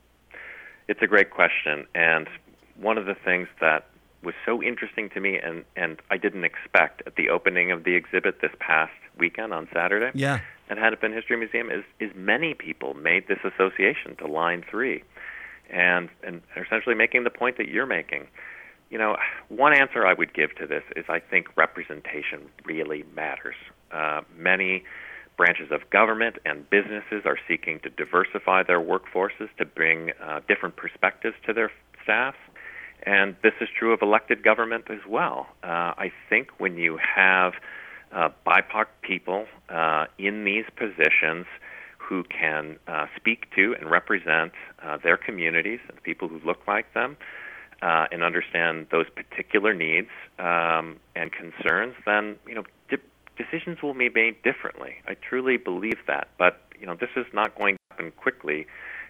It's a great question. And one of the things that was so interesting to me and, and I didn't expect at the opening of the exhibit this past weekend on Saturday yeah. at Hennepin History Museum is, is many people made this association to Line three and, and are essentially making the point that you're making. You know, one answer I would give to this is I think representation really matters. Uh, many branches of government and businesses are seeking to diversify their workforces to bring uh, different perspectives to their staffs. And this is true of elected government as well. Uh, I think when you have uh, B I P O C people uh, in these positions who can uh, speak to and represent uh, their communities and people who look like them uh, and understand those particular needs um, and concerns, then you know di- decisions will be made differently. I truly believe that. But you know this is not going to happen quickly.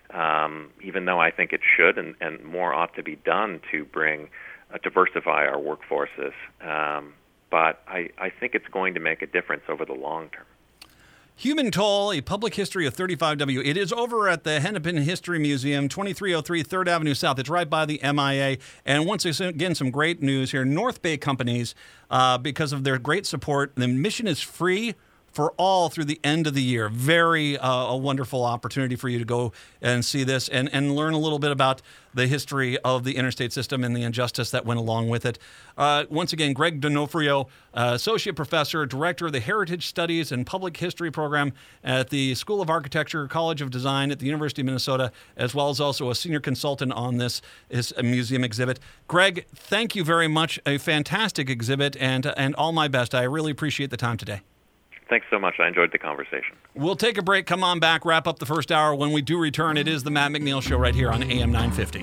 Um, even though I think it should, and, and more ought to be done to bring, uh, diversify our workforces. Um, but I, I think it's going to make a difference over the long term. Human Toll, a public history of thirty-five W. It is over at the Hennepin History Museum, twenty-three oh three third Avenue South. It's right by the M I A. And once again, some great news here. North Bay companies, uh, because of their great support, the admission is free for all through the end of the year. Very uh, a wonderful opportunity for you to go and see this and, and learn a little bit about the history of the interstate system and the injustice that went along with it. Uh, once again, Greg D'Onofrio, uh, Associate Professor, Director of the Heritage Studies and Public History Program at the School of Architecture, College of Design at the University of Minnesota, as well as also a senior consultant on this, this museum exhibit. Greg, thank you very much. A fantastic exhibit, and and all my best. I really appreciate the time today. Thanks so much. I enjoyed the conversation. We'll take a break. Come on back. Wrap up the first hour. When we do return, it is the Matt McNeil Show right here on A M nine fifty.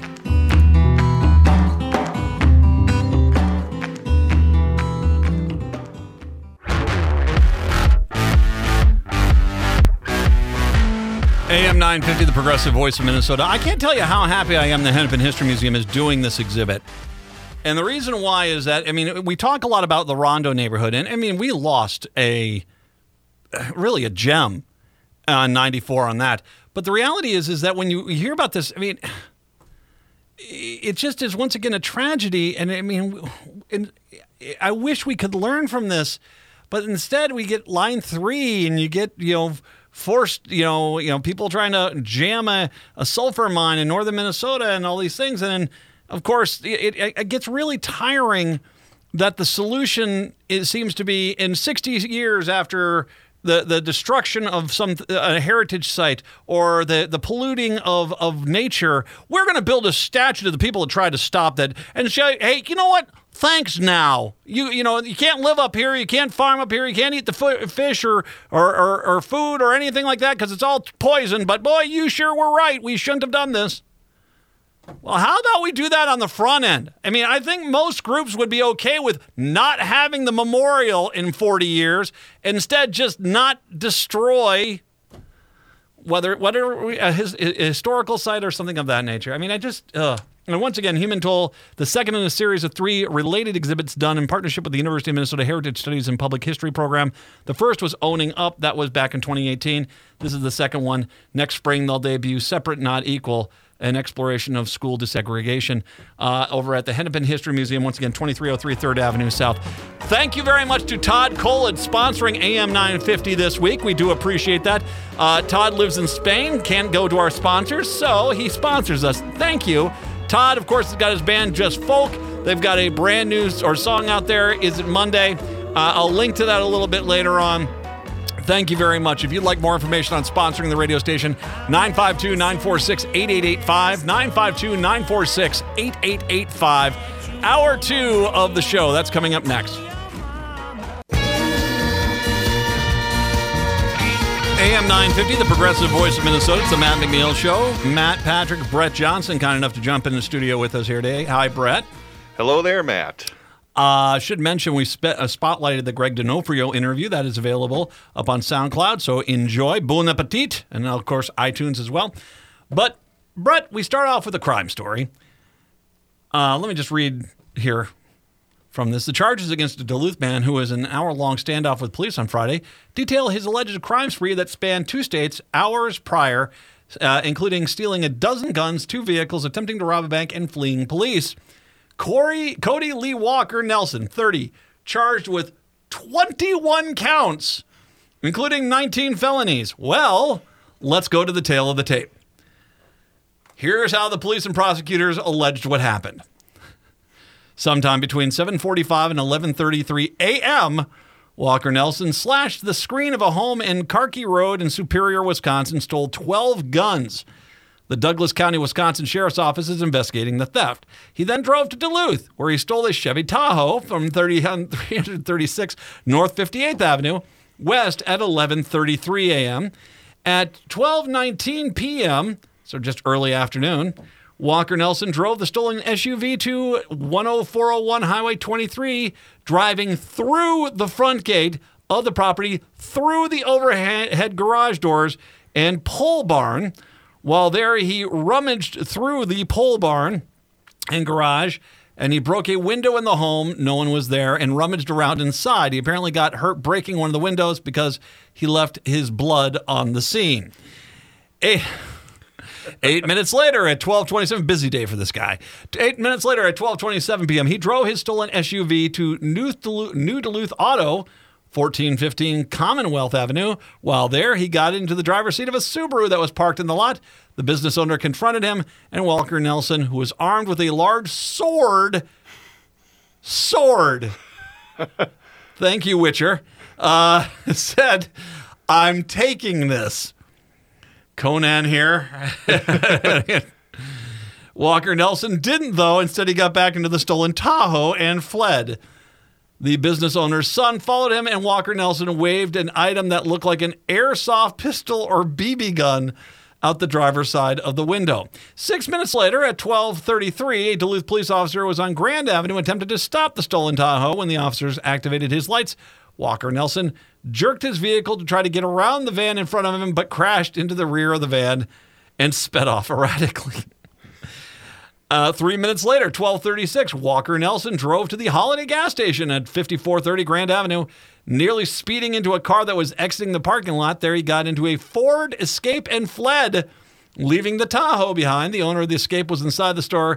A M nine fifty, the progressive voice of Minnesota. I can't tell you how happy I am the Hennepin History Museum is doing this exhibit. And the reason why is that, I mean, we talk a lot about the Rondo neighborhood. And, I mean, we lost a... really a gem on ninety-four on that. But the reality is, is that when you hear about this, I mean, it just is once again a tragedy. And I mean, in, I wish we could learn from this, but instead we get line three, and you get you know forced you know you know people trying to jam a, a sulfur mine in northern Minnesota and all these things, and then of course it, it, it gets really tiring that the solution it seems to be in sixty years after the, the destruction of some a heritage site or the, the polluting of, of nature, we're going to build a statue to the people that tried to stop that and say, hey, you know what? Thanks now. You you know, you can't live up here. You can't farm up here. You can't eat the f- fish or, or, or, or food or anything like that because it's all poison. But boy, you sure were right. We shouldn't have done this. Well, how about we do that on the front end? I mean, I think most groups would be okay with not having the memorial in forty years, instead just not destroy whether whether a, his, a historical site or something of that nature. I mean, I just, uh, and once again, Human Toll, the second in a series of three related exhibits done in partnership with the University of Minnesota Heritage Studies and Public History program. The first was Owning Up. That was back in twenty eighteen. This is the second one. Next spring, they'll debut Separate, Not Equal, an exploration of school desegregation uh, over at the Hennepin History Museum, once again, twenty-three oh three third Avenue South. Thank you very much to Todd Kolod sponsoring A M nine fifty this week. We do appreciate that. Uh, Todd lives in Spain, can't go to our sponsors, so he sponsors us. Thank you. Todd, of course, has got his band Just Folk. They've got a brand new or song out there, Is It Monday? Uh, I'll link to that a little bit later on. Thank you very much. If you'd like more information on sponsoring the radio station, nine five two, nine four six, eight eight eight five, nine five two, nine four six, eight eight eight five. Hour two of the show. That's coming up next. A M nine fifty, the progressive voice of Minnesota. It's the Matt McNeil Show. Matt, Patrick, Brett Johnson, kind enough to jump in the studio with us here today. Hi, Brett. Hello there, Matt. I uh, should mention we spe- uh, spotlighted the Greg D'Onofrio interview. That is available up on SoundCloud, so enjoy. Bon appetit. And, of course, iTunes as well. But, Brett, we start off with a crime story. Uh, let me just read here from this. The charges against a Duluth man who was in an hour-long standoff with police on Friday detail his alleged crime spree that spanned two states hours prior, uh, including stealing a dozen guns, two vehicles, attempting to rob a bank, and fleeing police. Corey, Cody Lee Walker Nelson, thirty, charged with twenty-one counts, including nineteen felonies. Well, let's go to the tail of the tape. Here's how the police and prosecutors alleged what happened. Sometime between seven forty-five and eleven thirty-three a.m., Walker Nelson slashed the screen of a home in Karkey Road in Superior, Wisconsin, stole twelve guns. The Douglas County, Wisconsin Sheriff's Office is investigating the theft. He then drove to Duluth, where he stole a Chevy Tahoe from three thirty-six North fifty-eighth Avenue, west at eleven thirty-three a.m. At twelve nineteen p.m., so just early afternoon, Walker Nelson drove the stolen S U V to one oh four oh one Highway twenty-three, driving through the front gate of the property, through the overhead garage doors and pole barn. While there, he rummaged through the pole barn and garage, and he broke a window in the home. No one was there, and rummaged around inside. He apparently got hurt breaking one of the windows because he left his blood on the scene. Eight, eight minutes later at twelve twenty-seven, busy day for this guy. Eight minutes later at twelve twenty-seven p.m., he drove his stolen S U V to New Duluth, New Duluth Auto, fourteen fifteen Commonwealth Avenue. While there, he got into the driver's seat of a Subaru that was parked in the lot. The business owner confronted him, and Walker Nelson, who was armed with a large sword, sword, thank you, Witcher, uh, said, "I'm taking this." Conan here. Walker Nelson didn't, though. Instead, he got back into the stolen Tahoe and fled. The business owner's son followed him, and Walker Nelson waved an item that looked like an airsoft pistol or B B gun out the driver's side of the window. Six minutes later, at twelve thirty-three, a Duluth police officer was on Grand Avenue, attempted to stop the stolen Tahoe. When the officers activated his lights, Walker Nelson jerked his vehicle to try to get around the van in front of him, but crashed into the rear of the van and sped off erratically. Uh, three minutes later, twelve thirty-six, Walker Nelson drove to the Holiday gas station at fifty-four thirty Grand Avenue, nearly speeding into a car that was exiting the parking lot. There he got into a Ford Escape and fled, leaving the Tahoe behind. The owner of the Escape was inside the store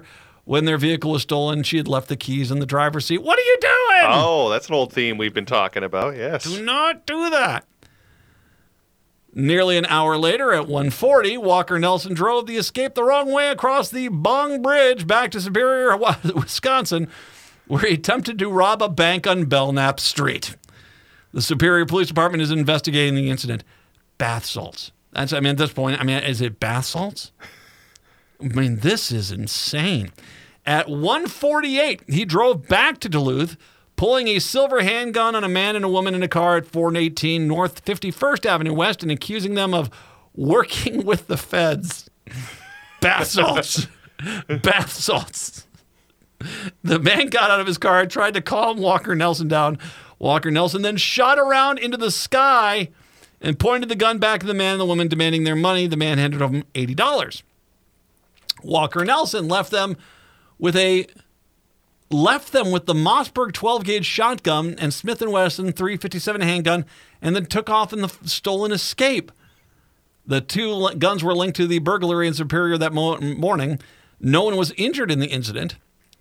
When their vehicle was stolen, she had left the keys in the driver's seat. What are you doing? Oh, that's an old theme we've been talking about, yes. Do not do that. Nearly an hour later, at one forty, Walker Nelson drove the Escape the wrong way across the Bong Bridge back to Superior, Wisconsin, where he attempted to rob a bank on Belknap Street. The Superior Police Department is investigating the incident. Bath salts. That's, I mean, at this point, I mean, is it bath salts? I mean, this is insane. At one forty-eight, he drove back to Duluth, pulling a silver handgun on a man and a woman in a car at four eighteen North fifty-first Avenue West and accusing them of working with the feds. Bath salts. Bath salts. The man got out of his car and tried to calm Walker Nelson down. Walker Nelson then shot around into the sky and pointed the gun back at the man and the woman, demanding their money. The man handed him eighty dollars. Walker Nelson left them with a left them with the Mossberg twelve gauge shotgun and Smith and Wesson three fifty-seven handgun, and then took off in the stolen Escape. The two guns were linked to the burglary in Superior that mo- morning. No one was injured in the incident.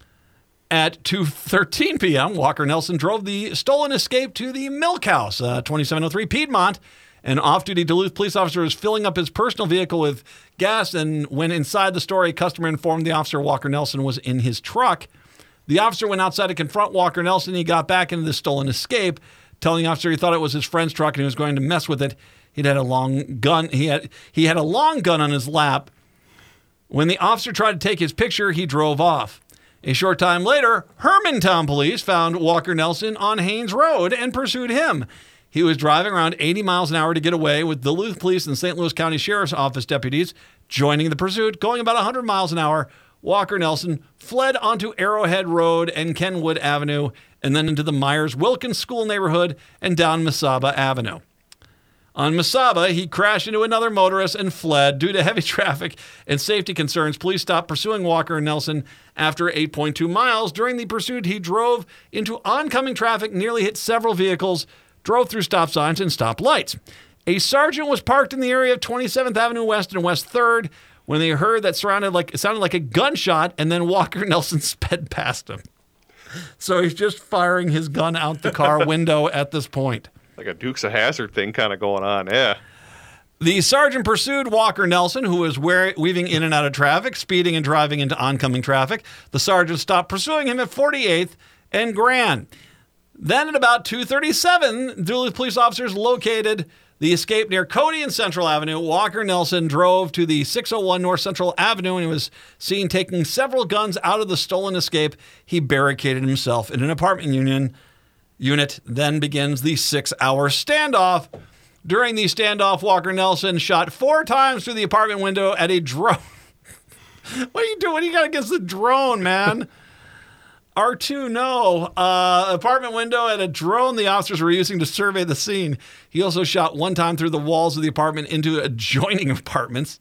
At two thirteen p.m., Walker Nelson drove the stolen Escape to the Milk House, uh, twenty-seven oh three Piedmont. An off-duty Duluth police officer was filling up his personal vehicle with gas, and when inside the store, a customer informed the officer Walker Nelson was in his truck. The officer went outside to confront Walker Nelson. He got back into the stolen Escape, telling the officer he thought it was his friend's truck and he was going to mess with it. He'd had a long gun. He had he had a long gun on his lap. When the officer tried to take his picture, he drove off. A short time later, Hermantown police found Walker Nelson on Haynes Road and pursued him. He was driving around eighty miles an hour to get away, with Duluth Police and Saint Louis County Sheriff's Office deputies joining the pursuit. Going about one hundred miles an hour, Walker Nelson fled onto Arrowhead Road and Kenwood Avenue, and then into the Myers-Wilkins School neighborhood and down Mesaba Avenue. On Mesaba, he crashed into another motorist and fled. Due to heavy traffic and safety concerns, police stopped pursuing Walker and Nelson after eight point two miles. During the pursuit, he drove into oncoming traffic, nearly hit several vehicles, drove through stop signs and stop lights. A sergeant was parked in the area of twenty-seventh Avenue West and West third when they heard that surrounded like it sounded like a gunshot, and then Walker Nelson sped past him. So he's just firing his gun out the car window at this point. Like a Dukes of Hazzard thing kind of going on, yeah. The sergeant pursued Walker Nelson, who was we- weaving in and out of traffic, speeding and driving into oncoming traffic. The sergeant stopped pursuing him at forty-eighth and Grand. Then at about two thirty-seven, Duluth police officers located the Escape near Cody and Central Avenue. Walker Nelson drove to the six oh one North Central Avenue and was seen taking several guns out of the stolen Escape. He barricaded himself in an apartment union unit. Then begins the six-hour standoff. During the standoff, Walker Nelson shot four times through the apartment window at a drone. What are you doing? What do you got against the drone, man? R two, no. Uh, apartment window at a drone the officers were using to survey the scene. He also shot one time through the walls of the apartment into adjoining apartments.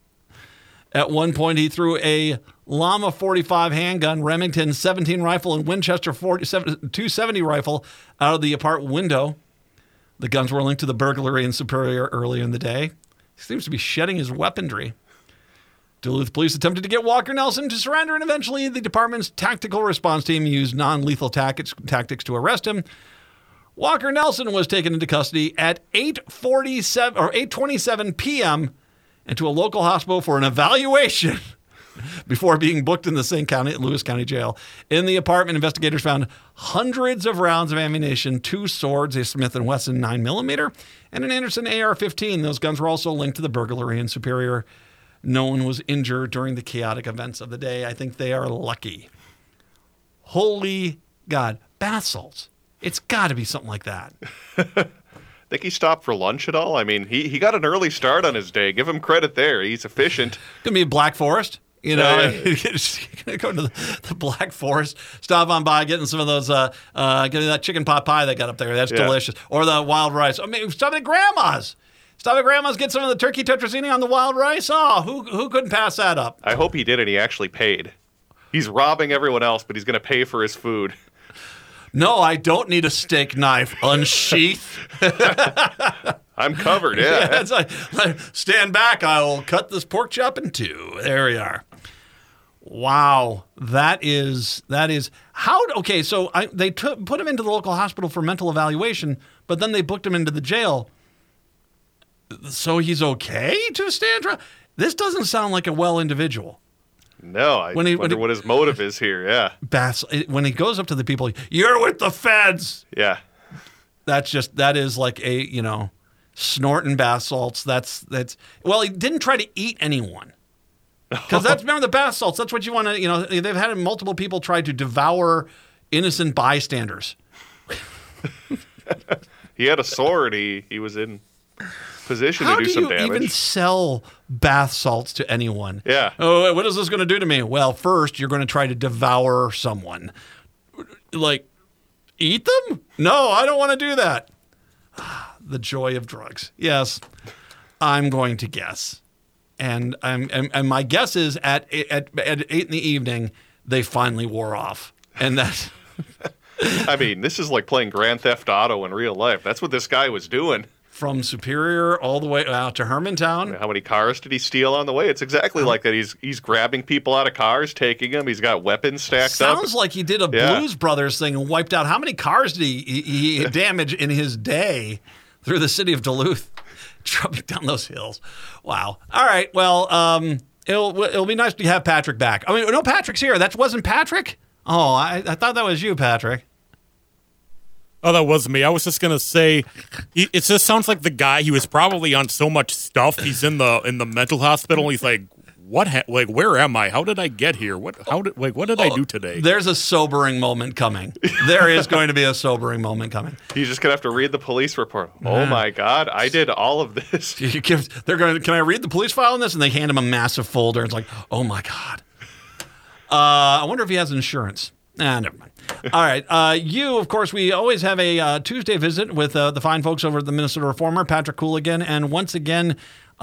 At one point, he threw a Llama forty-five handgun, Remington seventeen rifle, and Winchester two seventy rifle out of the apartment window. The guns were linked to the burglary in Superior earlier in the day. He seems to be shedding his weaponry. Duluth police attempted to get Walker Nelson to surrender, and eventually the department's tactical response team used non-lethal tactics, tactics to arrest him. Walker Nelson was taken into custody at eight forty-seven or eight twenty-seven p.m. and to a local hospital for an evaluation before being booked in the Saint County, Lewis County Jail. In the apartment, investigators found hundreds of rounds of ammunition, two swords, a Smith and Wesson nine millimeter, and an Anderson A R fifteen. Those guns were also linked to the burglary in Superior. No one was injured during the chaotic events of the day. I think they are lucky. Holy God. Bath salts. It's got to be something like that. Think he stopped for lunch at all? I mean, he, he got an early start on his day. Give him credit there. He's efficient. Going to be Black Forest. You know, Uh, you're going to go to the, the Black Forest, stop on by, getting some of those, uh, uh, getting that chicken pot pie they got up there. That's Yeah. delicious. Or the wild rice. I mean, stop at Grandma's. Stop at Grandma's, get some of the turkey tetrazzini on the wild rice. Oh, who who couldn't pass that up? I hope he did and he actually paid. He's robbing everyone else, but he's going to pay for his food. No, I don't need a steak knife. Unsheath. I'm covered, yeah. Yeah, it's like, like, stand back, I will cut this pork chop in two. There we are. Wow, that is that is how okay. So I, they took put him into the local hospital for mental evaluation, but then they booked him into the jail. So he's okay to stand trial. This doesn't sound like a well individual. No, I When he- when wonder he- what his motive is here. Yeah, Bass, when he goes up to the people, you're with the feds. yeah. That's just that is like a you know snorting bath salts. That's that's well, he didn't try to eat anyone. Because that's remember the bath salts. That's what you want to, you know. They've had multiple people try to devour innocent bystanders. He had a sword. He he was in position How to do, do some you damage. even sell bath salts to anyone? Yeah. Oh, what is this going to do to me? Well, first you're going to try to devour someone. Like, eat them? No, I don't want to do that. The joy of drugs. Yes, I'm going to guess. And I'm and, and my guess is at, at at eight in the evening they finally wore off, and that's I mean, this is like playing Grand Theft Auto in real life. That's what this guy was doing. from Superior all the way out to Hermantown. How many cars did he steal on the way? It's exactly like that. He's he's grabbing people out of cars, taking them. He's got weapons stacked up. Sounds like he did a Yeah. Blues Brothers thing and wiped out. How many cars did he, he, he damage in his day through the city of Duluth, trucking down those hills? Wow. All right. Well, um, it'll it'll be nice to have Patrick back. I mean, no, Patrick's here. That wasn't Patrick? Oh, I, I thought that was you, Patrick. Oh, that was me. I was just gonna say, he, it just sounds like the guy. He was probably on so much stuff. He's in the in the mental hospital. And he's like, what? Ha- like, where am I? How did I get here? What? How did? Like, what did I do today? There's a sobering moment coming. There is going to be a sobering moment coming. He's just gonna have to read the police report. Oh my God, I did all of this. You give, they're going. Can I read the police file on this? And they hand him a massive folder. It's like, oh my God. Uh, I wonder if he has insurance. Ah, never mind. All right. Uh, you, of course, we always have a uh, Tuesday visit with uh, the fine folks over at the Minnesota Reformer, Patrick Cooligan. And once again,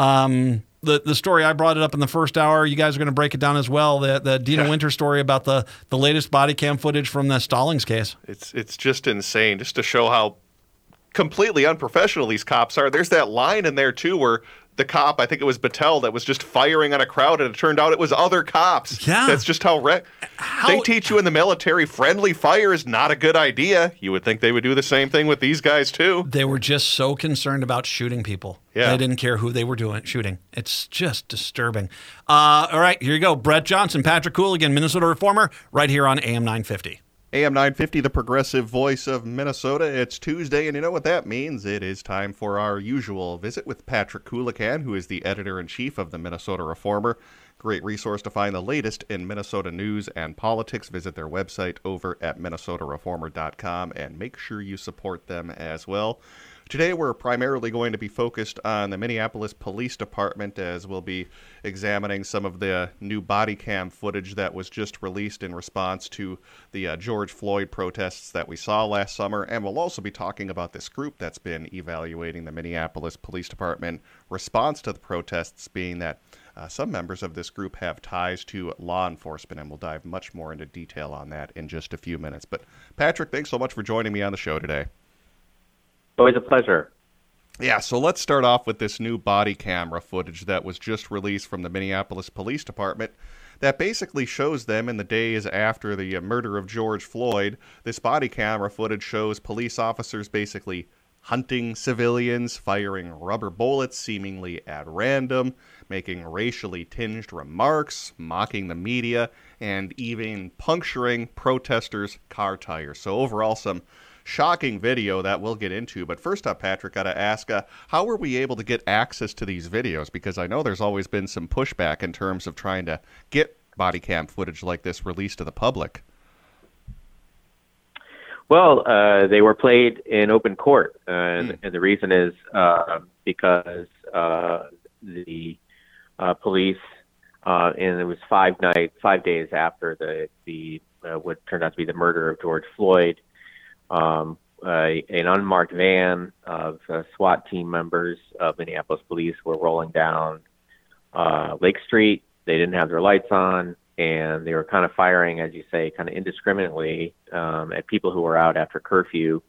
um, the the story, I brought it up in the first hour. You guys are going to break it down as well. The, the Dina Yeah. Winter story about the, the latest body cam footage from the Stallings case. It's it's just insane, just to show how completely unprofessional these cops are. There's that line in there too where the cop, I think it was Battelle, that was just firing on a crowd, and it turned out it was other cops. Yeah. That's just how, re- How- they teach you in the military. Friendly fire is not a good idea. You would think they would do the same thing with these guys too. They were just so concerned about shooting people. Yeah. They didn't care who they were doing shooting. It's just disturbing. Uh, all right, here you go. Brett Johnson, Patrick Cooligan, Minnesota Reformer, right here on A M nine fifty. A M nine fifty, the progressive voice of Minnesota. It's Tuesday, and you know what that means. It is time for our usual visit with Patrick Cooligan, who is the editor-in-chief of the Minnesota Reformer. Great resource to find the latest in Minnesota news and politics. Visit their website over at minnesota reformer dot com, and make sure you support them as well. Today we're primarily going to be focused on the Minneapolis Police Department, as we'll be examining some of the new body cam footage that was just released in response to the uh, George Floyd protests that we saw last summer. And we'll also be talking about this group that's been evaluating the Minneapolis Police Department response to the protests, being that uh, some members of this group have ties to law enforcement, and we'll dive much more into detail on that in just a few minutes. But Patrick, thanks so much for joining me on the show today. Always a pleasure. Yeah, so let's start off with this new body camera footage that was just released from the Minneapolis Police Department that basically shows them in the days after the uh, murder of George Floyd. This body camera footage shows police officers basically hunting civilians, firing rubber bullets seemingly at random, making racially tinged remarks, mocking the media, and even puncturing protesters' car tires. So overall, some shocking video that we'll get into. But first up, Patrick, got to ask, uh, how were we able to get access to these videos? Because I know there's always been some pushback in terms of trying to get body cam footage like this released to the public. Well, uh, they were played in open court, uh, and, Mm. and the reason is uh, because uh, the uh, police, uh, and it was five night, five days after the the uh, what turned out to be the murder of George Floyd. Um, uh, an unmarked van of uh, SWAT team members of Minneapolis police were rolling down uh, Lake Street. They didn't have their lights on, and they were kind of firing, as you say, kind of indiscriminately um, at people who were out after curfew.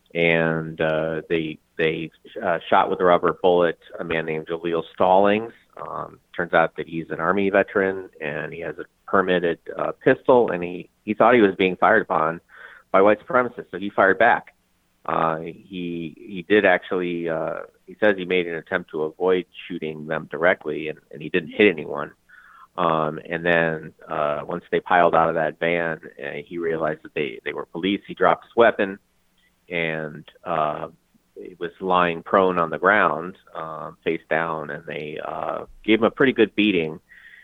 And uh, they they uh, shot with a rubber bullet a man named Jaleel Stallings Um, turns out that he's an Army veteran and he has a permitted uh, pistol, and he, he thought he was being fired upon by white supremacists, so he fired back. Uh, he he did actually, uh, he says he made an attempt to avoid shooting them directly, and, and he didn't hit anyone. Um, and then uh, once they piled out of that van, uh, he realized that they, they were police. He dropped his weapon, and uh, he was lying prone on the ground, uh, face down, and they uh, gave him a pretty good beating.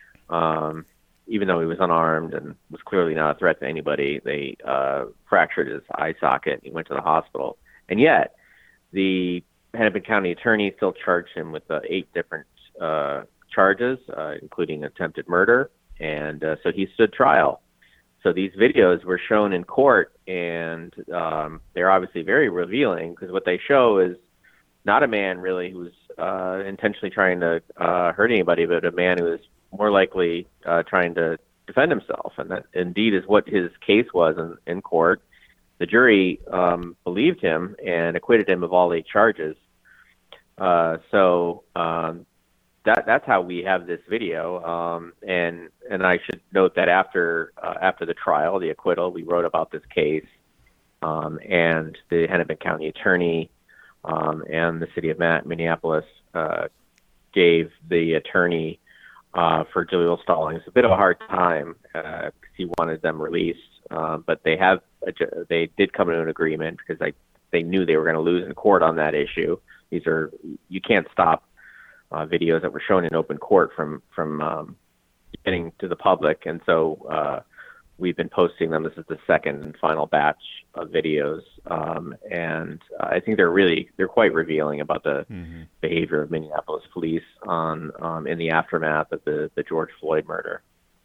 Um, even though he was unarmed and was clearly not a threat to anybody, they uh, fractured his eye socket. He went to the hospital. And yet, the Hennepin County attorney still charged him with uh, eight different uh, charges, uh, including attempted murder. And uh, so he stood trial. So these videos were shown in court, and um, they're obviously very revealing, because what they show is not a man really who's uh, intentionally trying to uh, hurt anybody, but a man who is more likely uh, trying to defend himself. And that indeed is what his case was in, in court. The jury um, believed him and acquitted him of all eight charges. Uh, so um, that that's how we have this video. Um, and and I should note that after uh, after the trial, the acquittal, we wrote about this case, um, and the Hennepin County attorney um, and the city of Minneapolis uh, gave the attorney Uh, for Jaleel Stallings a bit of a hard time because uh, he wanted them released, uh, but they have they did come to an agreement because they they knew they were going to lose in court on that issue. These are you can't stop uh, videos that were shown in open court from from um, getting to the public, and so uh, we've been posting them. This is the second and final batch of videos, um, and uh, I think they're really they're quite revealing about the mm-hmm. behavior of Minneapolis police on um, in the aftermath of the, the George Floyd murder.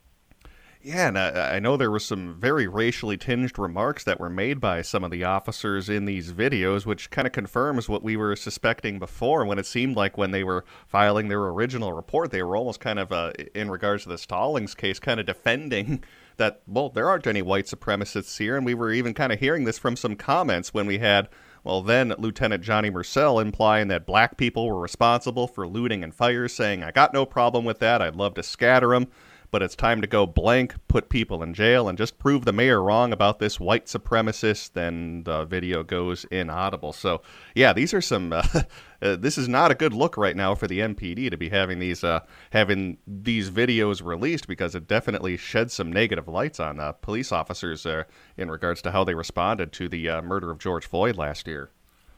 Yeah, and I, I know there were some very racially tinged remarks that were made by some of the officers in these videos, which kind of confirms what we were suspecting before, when it seemed like when they were filing their original report, they were almost kind of, uh, in regards to the Stallings case, kind of defending that, well, there aren't any white supremacists here, and we were even kind of hearing this from some comments when we had, well, then Lieutenant Johnny Murcell implying that black people were responsible for looting and fires, saying, I got no problem with that, I'd love to scatter them, but it's time to go blank, put people in jail, and just prove the mayor wrong about this white supremacist, then the video goes inaudible. So, yeah, these are some, uh, uh, this is not a good look right now for the M P D to be having these uh, having these videos released, because it definitely sheds some negative lights on uh, police officers uh, in regards to how they responded to the uh, murder of George Floyd last year.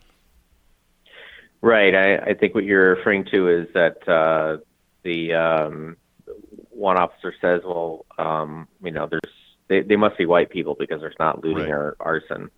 Right. I, I think what you're referring to is that uh, the... Um, one officer says, well, um, you know, there's they, they must be white people because there's not looting right. or arson.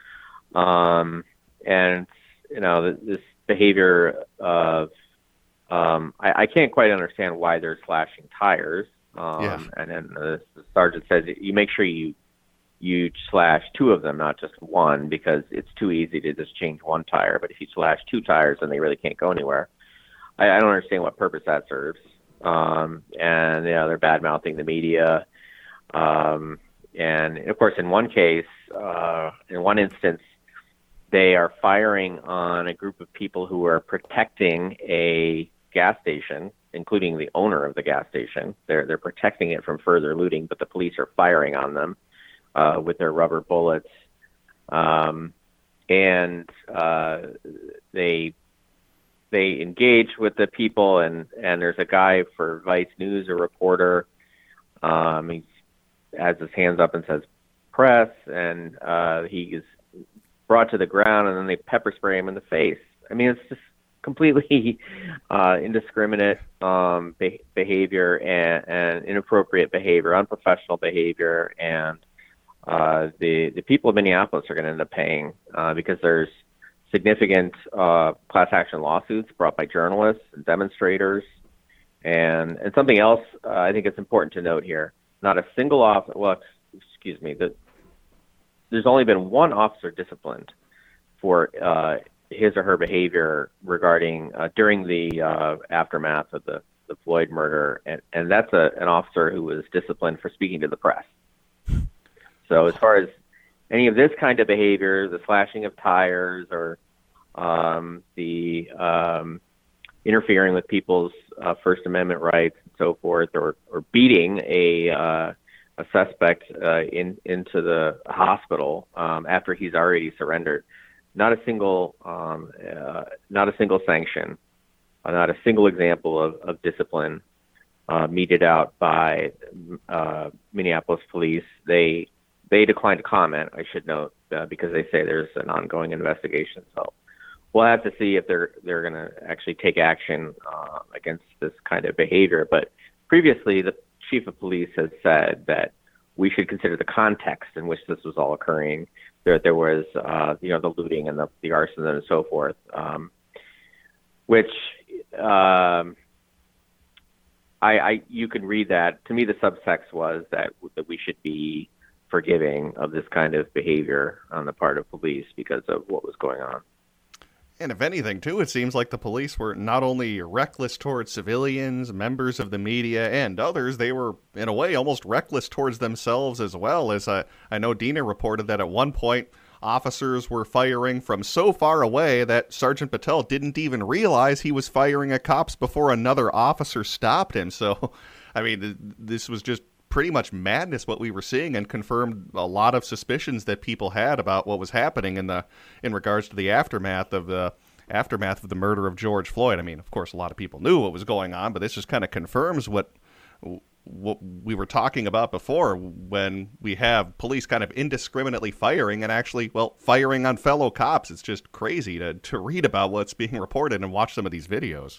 Um, and, you know, this behavior of, um, I, I can't quite understand why they're slashing tires. Um, yeah. And then the, the sergeant says, you make sure you, you slash two of them, not just one, because it's too easy to just change one tire. But if you slash two tires, then they really can't go anywhere. I, I don't understand what purpose that serves. Um, and, you know, they're bad-mouthing the media. Um, and, of course, in one case, uh, in one instance, they are firing on a group of people who are protecting a gas station, including the owner of the gas station. They're, they're protecting it from further looting, but the police are firing on them uh, with their rubber bullets. Um, and uh, they... They engage with the people, and, and there's a guy for Vice News, a reporter. Um, he has his hands up and says press, and uh, he is brought to the ground, and then they pepper spray him in the face. I mean, it's just completely uh, indiscriminate um, be- behavior and, and inappropriate behavior, unprofessional behavior, and uh, the, the people of Minneapolis are going to end up paying uh, because there's significant uh, class action lawsuits brought by journalists and demonstrators. And and something else uh, I think it's important to note here, not a single officer, well, excuse me, that there's only been one officer disciplined for uh, his or her behavior regarding, uh, during the uh, aftermath of the, the Floyd murder. And, and that's a, an officer who was disciplined for speaking to the press. So as far as any of this kind of behavior, the slashing of tires or um, the um, interfering with people's uh, First Amendment rights and so forth, or, or beating a uh, a suspect uh, in into the hospital um, after he's already surrendered. Not a single, um, uh, not a single sanction, uh, not a single example of, of discipline uh, meted out by uh, Minneapolis police. They they declined to comment, I should note, uh, because they say there's an ongoing investigation. So we'll have to see if they're they're going to actually take action uh, against this kind of behavior. But previously, the chief of police has said that we should consider the context in which this was all occurring. There, there was, uh, you know, the looting and the, the arson and so forth, um, which um, I, I, you can read that. To me, the subtext was that that we should be forgiving of this kind of behavior on the part of police because of what was going on. And if anything, too, it seems like the police were not only reckless towards civilians, members of the media, and others, they were, in a way, almost reckless towards themselves as well. As I, I know Dina reported that at one point, officers were firing from so far away that Sergeant Patel didn't even realize he was firing at cops before another officer stopped him. So, I mean, this was just pretty much madness what we were seeing, and confirmed a lot of suspicions that people had about what was happening in the in regards to the aftermath of the aftermath of the murder of George Floyd. I mean, of course, a lot of people knew what was going on, but this just kind of confirms what what we were talking about before, when we have police kind of indiscriminately firing and actually, well, firing on fellow cops. It's just crazy to to read about what's being reported and watch some of these videos.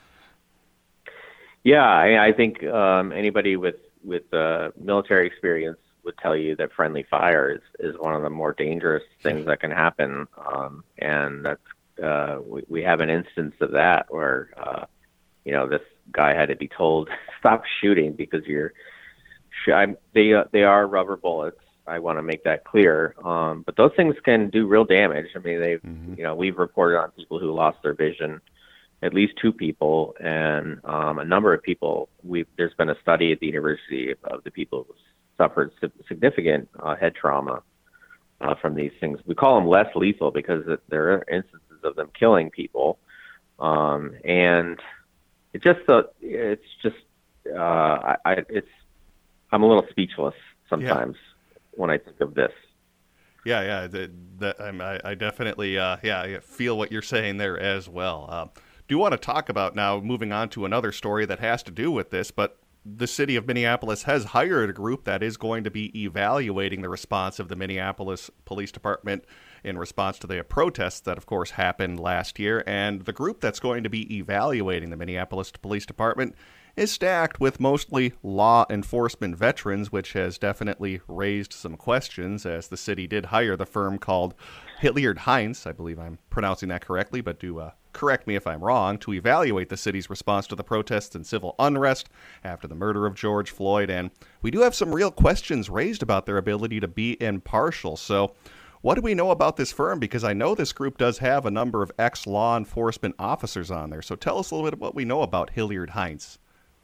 Yeah, I, I think um, anybody with with uh, military experience would tell you that friendly fire is, is one of the more dangerous things that can happen. Um, and that's, uh, we, we have an instance of that where, uh, you know, this guy had to be told, stop shooting because you're, sh- I'm, they, uh, they are rubber bullets. I want to make that clear. Um, but those things can do real damage. I mean, they've, mm-hmm. you know, we've reported on people who lost their vision, at least two people, and um, a number of people. We there's been a study at the University of the people who suffered significant uh, head trauma uh, from these things. We call them less lethal because there are instances of them killing people, um, and it just uh, it's just uh, I, I it's I'm a little speechless sometimes yeah. when I think of this. Yeah, yeah, the, the, I, I definitely uh, yeah I feel what you're saying there as well. Uh, do want to talk about now, moving on to another story that has to do with this, but the city of Minneapolis has hired a group that is going to be evaluating the response of the Minneapolis Police Department in response to the protests that, of course, happened last year. And the group that's going to be evaluating the Minneapolis Police Department is stacked with mostly law enforcement veterans, which has definitely raised some questions, as the city did hire the firm called Hilliard Heinz, I believe I'm pronouncing that correctly, but do uh, correct me if I'm wrong, to evaluate the city's response to the protests and civil unrest after the murder of George Floyd. And we do have some real questions raised about their ability to be impartial. So what do we know about this firm? Because I know this group does have a number of ex-law enforcement officers on there. So tell us a little bit of what we know about Hilliard Heinz.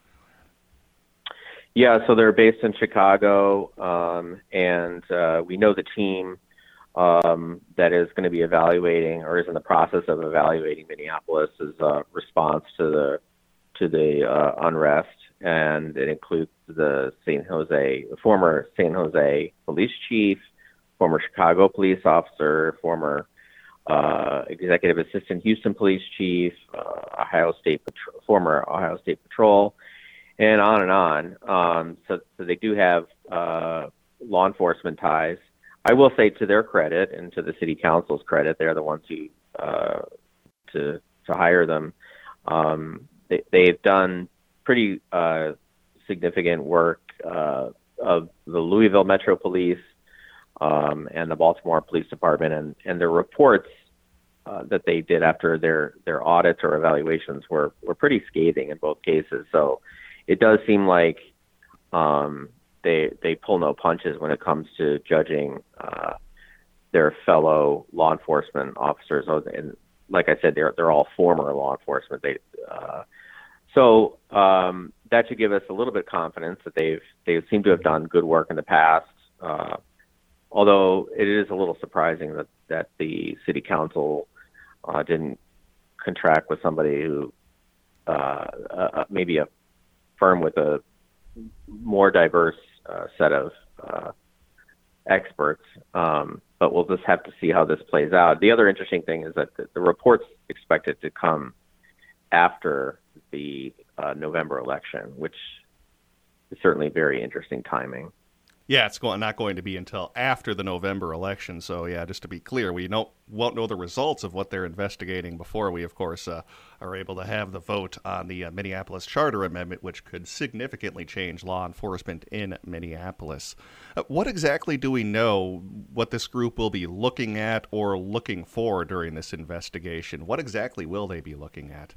Yeah, so they're based in Chicago, um, and uh, we know the team um, that is going to be evaluating, or is in the process of evaluating Minneapolis's uh, response to the to the uh, unrest, and it includes the Saint Jose, the former Saint Jose police chief, former Chicago police officer, former uh, executive assistant Houston police chief, uh, Ohio State Patrol, former Ohio State Patrol. And on and on. Um, so, so they do have uh, law enforcement ties. I will say, to their credit and to the city council's credit, they're the ones who uh, to to hire them. Um, they, they've done pretty uh, significant work uh, of the Louisville Metro Police um, and the Baltimore Police Department, and and their reports uh, that they did after their their audits or evaluations were were pretty scathing in both cases. So it does seem like um, they they pull no punches when it comes to judging uh, their fellow law enforcement officers. And like I said, they're they're all former law enforcement. They uh, so um, that should give us a little bit of confidence that they've they seem to have done good work in the past. Uh, although it is a little surprising that that the city council uh, didn't contract with somebody who uh, uh, maybe a firm with a more diverse uh, set of uh, experts. Um, but we'll just have to see how this plays out. The other interesting thing is that the, the report's expected to come after the uh, November election, which is certainly very interesting timing. Yeah, it's going, not going to be until after the November election. So, yeah, just to be clear, we know, won't know the results of what they're investigating before we, of course, uh, are able to have the vote on the uh, Minneapolis Charter Amendment, which could significantly change law enforcement in Minneapolis. Uh, what exactly do we know what this group will be looking at or looking for during this investigation? What exactly will they be looking at?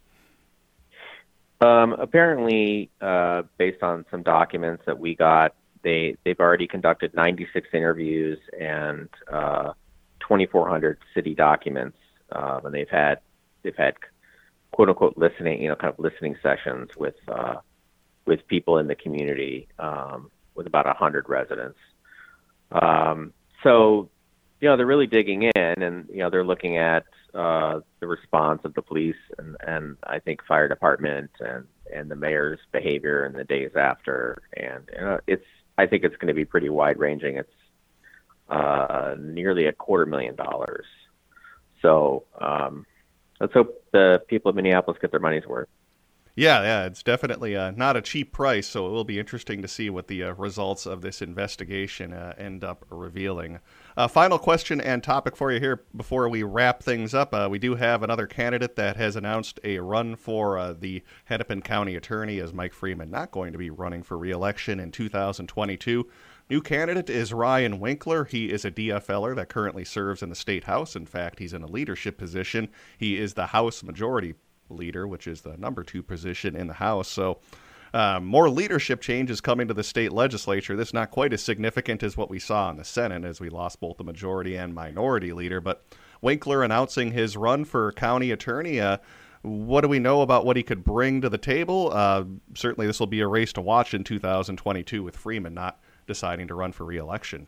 Um, apparently, uh, based on some documents that we got, They, they've already conducted ninety-six interviews and uh, twenty-four hundred city documents, um, and they've had they've had quote unquote listening, you know, kind of listening sessions with uh, with people in the community, um, with about a hundred residents. Um, so, you know, they're really digging in, and you know, they're looking at uh, the response of the police and, and I think fire department and, and the mayor's behavior in the days after, and you know, it's. I think it's going to be pretty wide-ranging. It's uh, nearly a quarter million dollars. So um, let's hope the people of Minneapolis get their money's worth. Yeah, yeah, it's definitely uh, not a cheap price, so it will be interesting to see what the uh, results of this investigation uh, end up revealing. Uh, final question and topic for you here before we wrap things up. Uh, we do have another candidate that has announced a run for uh, the Hennepin County Attorney as Mike Freeman, not going to be running for re-election in two thousand twenty-two. New candidate is Ryan Winkler. He is a D F L er that currently serves in the State House. In fact, he's in a leadership position. He is the House Majority Leader, which is the number two position in the House. So um, more leadership changes coming to the state legislature. This is not quite as significant as what we saw in the Senate, as we lost both the majority and minority leader. But Winkler announcing his run for county attorney. Uh, what do we know about what he could bring to the table? Uh, certainly this will be a race to watch in two thousand twenty-two with Freeman not deciding to run for re-election.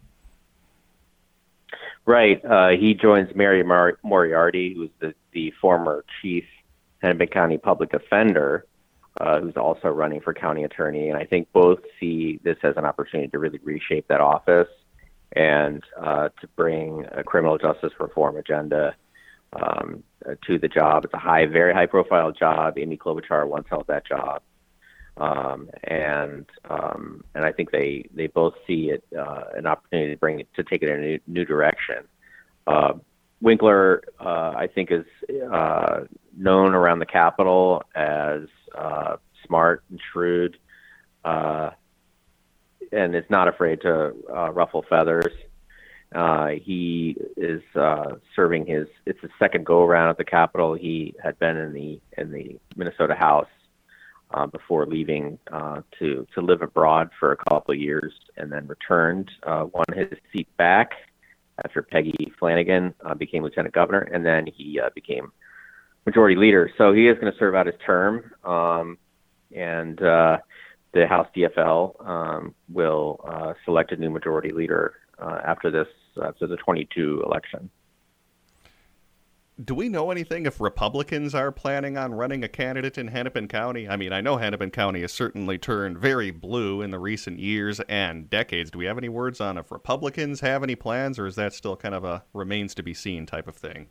Right. Uh, he joins Mary Mar- Moriarty, who's the, the former chief Hennepin County public defender, uh, who's also running for county attorney. And I think both see this as an opportunity to really reshape that office and uh, to bring a criminal justice reform agenda um, uh, to the job. It's a high, very high profile job. Amy Klobuchar once held that job. Um, and um, and I think they, they both see it uh, an opportunity to bring it, to take it in a new, new direction. Uh, Winkler, uh, I think, is uh, known around the Capitol as uh, smart and shrewd, uh, and is not afraid to uh, ruffle feathers. Uh, he is uh, serving his it's his second go around at the Capitol. He had been in the in the Minnesota House uh, before leaving uh, to to live abroad for a couple of years, and then returned, uh, won his seat back after Peggy Flanagan uh, became lieutenant governor, and then he uh, became majority leader. So he is going to serve out his term, um, and uh, the House D F L um, will uh, select a new majority leader uh, after this, after the twenty-two election. Do we know anything if Republicans are planning on running a candidate in Hennepin County? I mean, I know Hennepin County has certainly turned very blue in the recent years and decades. Do we have any words on if Republicans have any plans, or is that still kind of a remains to be seen type of thing?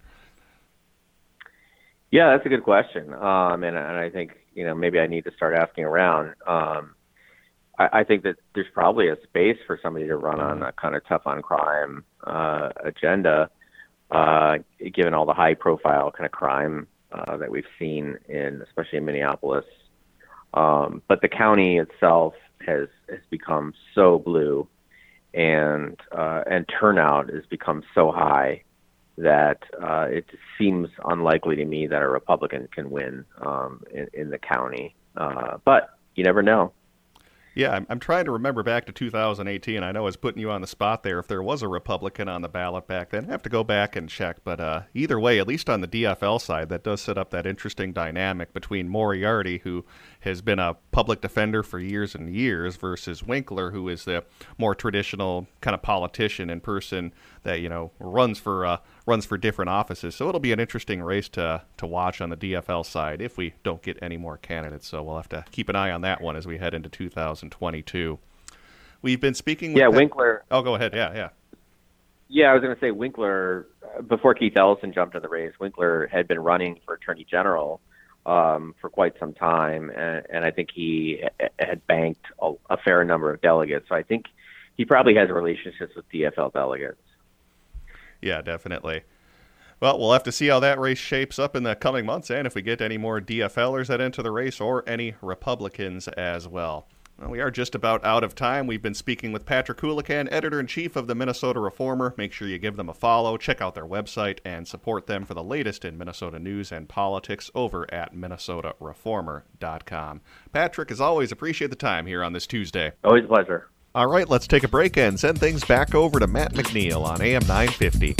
Yeah, that's a good question. Um, and, and I think, you know, maybe I need to start asking around. Um, I, I think that there's probably a space for somebody to run on a kind of tough on crime uh, agenda. Uh, given all the high-profile kind of crime uh, that we've seen in, especially in Minneapolis, um, but the county itself has has become so blue, and uh, and turnout has become so high that uh, it seems unlikely to me that a Republican can win um, in, in the county. Uh, but you never know. Yeah, I'm, I'm trying to remember back to two thousand eighteen. I know I was putting you on the spot there. If there was a Republican on the ballot back then, I have to go back and check. But uh, either way, at least on the D F L side, that does set up that interesting dynamic between Moriarty, who has been a public defender for years and years, versus Winkler, who is the more traditional kind of politician and person that, you know, runs for uh, runs for different offices. So it'll be an interesting race to to watch on the D F L side if we don't get any more candidates. So we'll have to keep an eye on that one as we head into two thousand twenty-two. We've been speaking with Yeah, Pat- Winkler. Oh, go ahead. Yeah, yeah. Yeah, I was going to say Winkler, before Keith Ellison jumped in the race, Winkler had been running for Attorney General um, for quite some time, and, and I think he had banked a, a fair number of delegates. So I think he probably has relationships with D F L delegates. Yeah, definitely. Well, we'll have to see how that race shapes up in the coming months, and if we get any more D F Lers that enter the race or any Republicans as well. Well, we are just about out of time. We've been speaking with Patrick Houlican, editor-in-chief of the Minnesota Reformer. Make sure you give them a follow, check out their website, and support them for the latest in Minnesota news and politics over at minnesota reformer dot com. Patrick, as always, appreciate the time here on this Tuesday. Always a pleasure. All right, let's take a break and send things back over to Matt McNeil on A M nine fifty.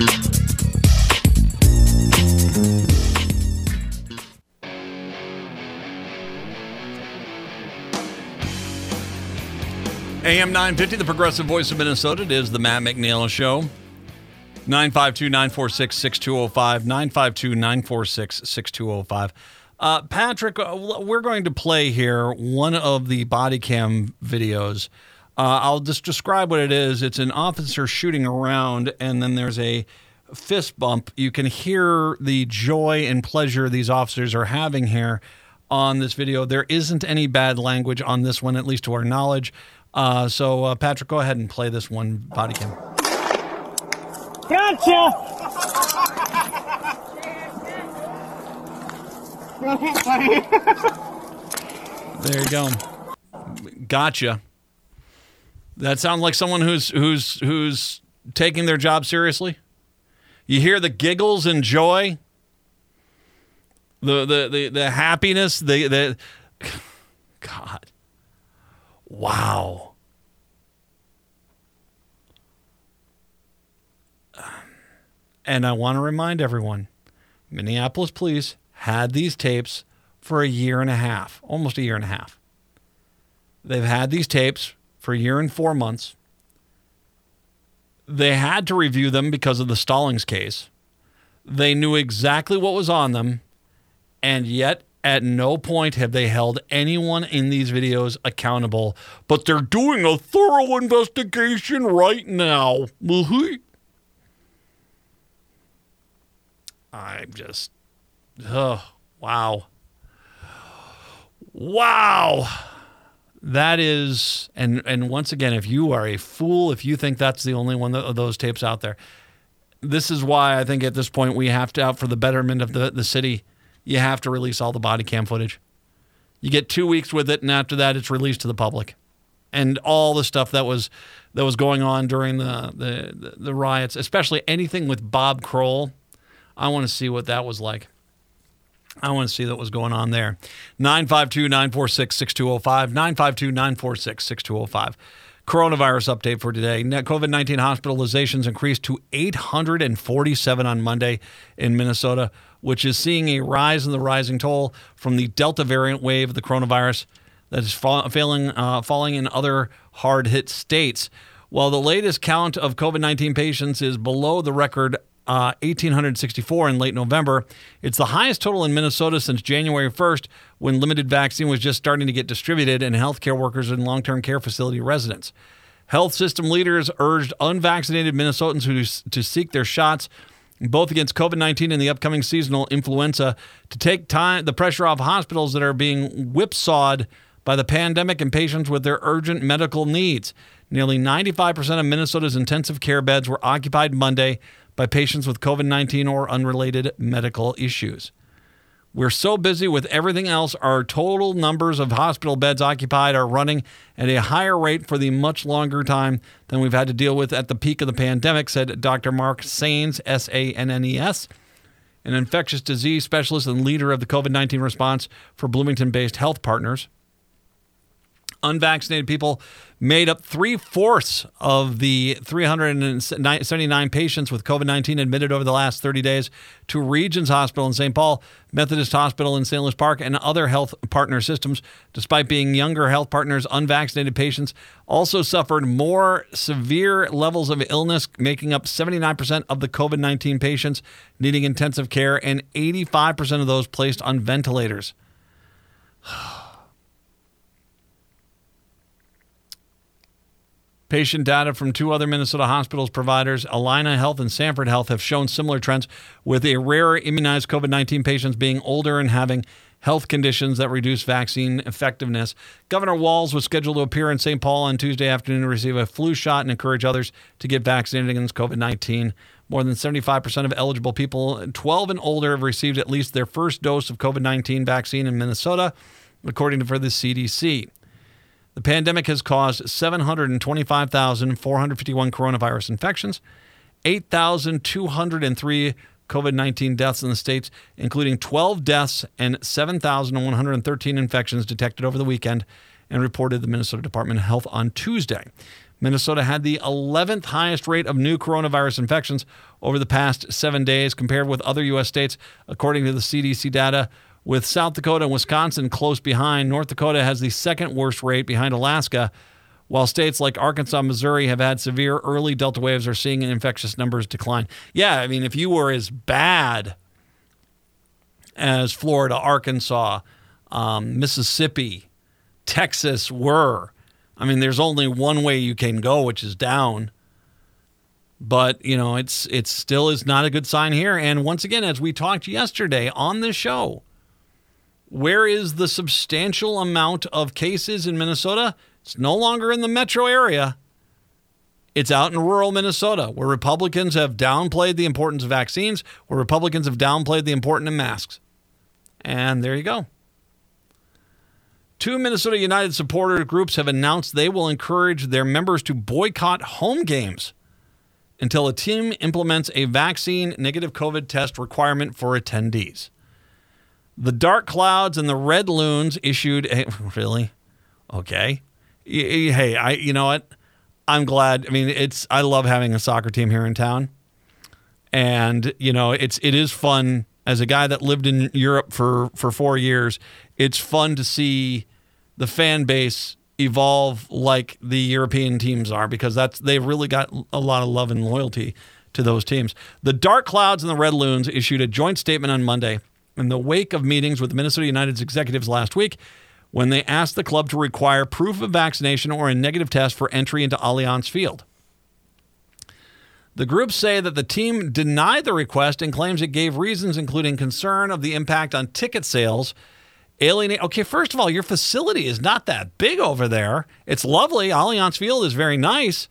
A M nine fifty, the progressive voice of Minnesota. It is the Matt McNeil Show. nine five two, nine four six, six two zero five, nine five two, nine four six, six two zero five. Uh, Patrick, uh, we're going to play here one of the body cam videos. Uh, I'll just describe what it is. It's an officer shooting around, and then there's a fist bump. You can hear the joy and pleasure these officers are having here on this video. There isn't any bad language on this one, at least to our knowledge. Uh, so, uh, Patrick, go ahead and play this one body cam. Gotcha! There you go. Gotcha. That sounds like someone who's who's who's taking their job seriously. You hear the giggles and joy, the the the, the happiness, the the God. Wow. And I want to remind everyone, Minneapolis Police had these tapes for a year and a half, almost a year and a half. They've had these tapes for a year and four months. They had to review them because of the Stallings case. They knew exactly what was on them, and yet at no point have they held anyone in these videos accountable, but they're doing a thorough investigation right now. I'm just, oh, wow. Wow. That is, and and once again, if you are a fool, if you think that's the only one of those tapes out there, this is why I think at this point we have to, out for the betterment of the, the city, you have to release all the body cam footage. You get two weeks with it, and after that, it's released to the public. And all the stuff that was that was going on during the the, the riots, especially anything with Bob Kroll, I want to see what that was like. I want to see what was going on there. nine five two, nine four six, six two zero five, nine five two, nine four six, six two zero five. Coronavirus update for today. COVID nineteen hospitalizations increased to eight hundred forty-seven on Monday in Minnesota, which is seeing a rise in the rising toll from the Delta variant wave of the coronavirus that is fa- failing, uh, falling in other hard-hit states. While the latest count of COVID nineteen patients is below the record uh, one thousand eight hundred sixty-four in late November, it's the highest total in Minnesota since January first, when limited vaccine was just starting to get distributed and healthcare workers and long-term care facility residents. Health system leaders urged unvaccinated Minnesotans who to seek their shots, both against COVID nineteen and the upcoming seasonal influenza, to take time the pressure off hospitals that are being whipsawed by the pandemic and patients with their urgent medical needs. Nearly ninety-five percent of Minnesota's intensive care beds were occupied Monday by patients with COVID nineteen or unrelated medical issues. We're so busy with everything else, our total numbers of hospital beds occupied are running at a higher rate for the much longer time than we've had to deal with at the peak of the pandemic, said Doctor Mark Sanes, S A N N E S, an infectious disease specialist and leader of the COVID nineteen response for Bloomington-based Health Partners. Unvaccinated people made up three-fourths of the three hundred seventy-nine patients with COVID nineteen admitted over the last thirty days to Regions Hospital in Saint Paul, Methodist Hospital in Saint Louis Park, and other health partner systems. Despite being younger health partners, unvaccinated patients also suffered more severe levels of illness, making up seventy-nine percent of the COVID nineteen patients needing intensive care and eighty-five percent of those placed on ventilators. Patient data from two other Minnesota hospitals providers, Allina Health and Sanford Health, have shown similar trends, with a rare immunized COVID nineteen patients being older and having health conditions that reduce vaccine effectiveness. Governor Walz was scheduled to appear in Saint Paul on Tuesday afternoon to receive a flu shot and encourage others to get vaccinated against COVID nineteen. More than seventy-five percent of eligible people twelve and older have received at least their first dose of COVID nineteen vaccine in Minnesota, according to for the C D C. The pandemic has caused seven hundred twenty-five thousand four hundred fifty-one coronavirus infections, eight thousand two hundred three COVID nineteen deaths in the states, including twelve deaths and seven thousand one hundred thirteen infections detected over the weekend, and reported the Minnesota Department of Health on Tuesday. Minnesota had the eleventh highest rate of new coronavirus infections over the past seven days compared with other U S states, according to the C D C data, with South Dakota and Wisconsin close behind. North Dakota has the second worst rate behind Alaska, while states like Arkansas and Missouri have had severe early Delta waves are seeing infectious numbers decline. Yeah, I mean, if you were as bad as Florida, Arkansas, um, Mississippi, Texas were, I mean, there's only one way you can go, which is down. But, you know, it's it still is not a good sign here. And once again, as we talked yesterday on this show, where is the substantial amount of cases in Minnesota? It's no longer in the metro area. It's out in rural Minnesota, where Republicans have downplayed the importance of vaccines, where Republicans have downplayed the importance of masks. And there you go. Two Minnesota United supporter groups have announced they will encourage their members to boycott home games until a team implements a vaccine negative COVID test requirement for attendees. The Dark Clouds and the Red Loons issued a, really? Okay. Hey, I, you know what? I'm glad. I mean, it's, I love having a soccer team here in town. And, you know, it's, it is fun as a guy that lived in Europe for, for four years. It's fun to see the fan base evolve like the European teams are, because that's, they've really got a lot of love and loyalty to those teams. The Dark Clouds and the Red Loons issued a joint statement on Monday in the wake of meetings with Minnesota United's executives last week, when they asked the club to require proof of vaccination or a negative test for entry into Allianz Field. The groups say that the team denied the request and claims it gave reasons including concern of the impact on ticket sales. Alienate. Okay, first of all, your facility is not that big over there. It's lovely. Allianz Field is very nice.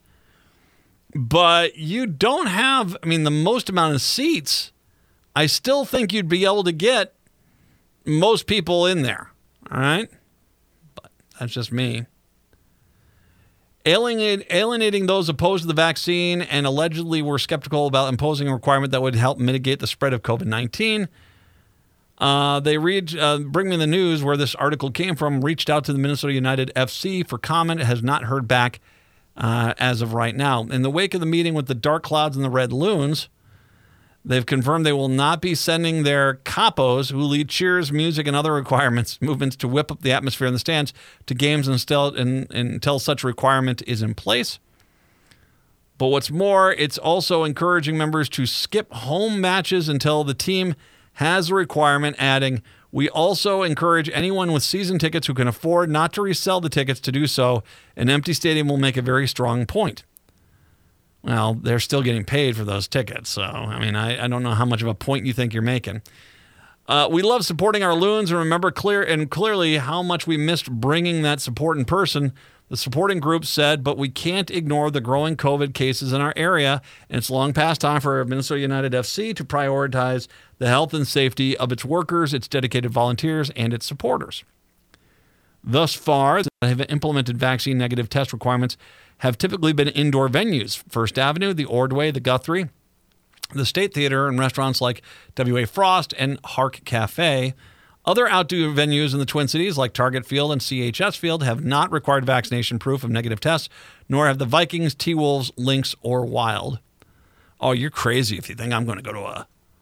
But you don't have, I mean, the most amount of seats. I still think you'd be able to get most people in there. All right? But that's just me. Alienate, alienating those opposed to the vaccine and allegedly were skeptical about imposing a requirement that would help mitigate the spread of COVID nineteen. Uh, they read, uh, Bring Me the News, where this article came from, reached out to the Minnesota United F C for comment. It has not heard back uh, as of right now. In the wake of the meeting with the Dark Clouds and the Red Loons, they've confirmed they will not be sending their capos, who lead cheers, music, and other requirements, movements to whip up the atmosphere in the stands, to games until, and, and until such requirement is in place. But what's more, it's also encouraging members to skip home matches until the team has a requirement, adding, "We also encourage anyone with season tickets who can afford not to resell the tickets to do so. An empty stadium will make a very strong point." Well, they're still getting paid for those tickets, so, I mean, I, I don't know how much of a point you think you're making. Uh, we love supporting our Loons, and remember clear and clearly how much we missed bringing that support in person. The supporting group said, but we can't ignore the growing COVID cases in our area, and it's long past time for Minnesota United F C to prioritize the health and safety of its workers, its dedicated volunteers, and its supporters. Thus far, they have implemented vaccine negative test requirements have typically been indoor venues: First Avenue, the Ordway, the Guthrie, the State Theater, and restaurants like W A Frost and Hark Cafe. Other outdoor venues in the Twin Cities, like Target Field and C H S Field, have not required vaccination proof of negative tests, nor have the Vikings, T-Wolves, Lynx, or Wild. Oh, you're crazy if you think I'm going to go to a...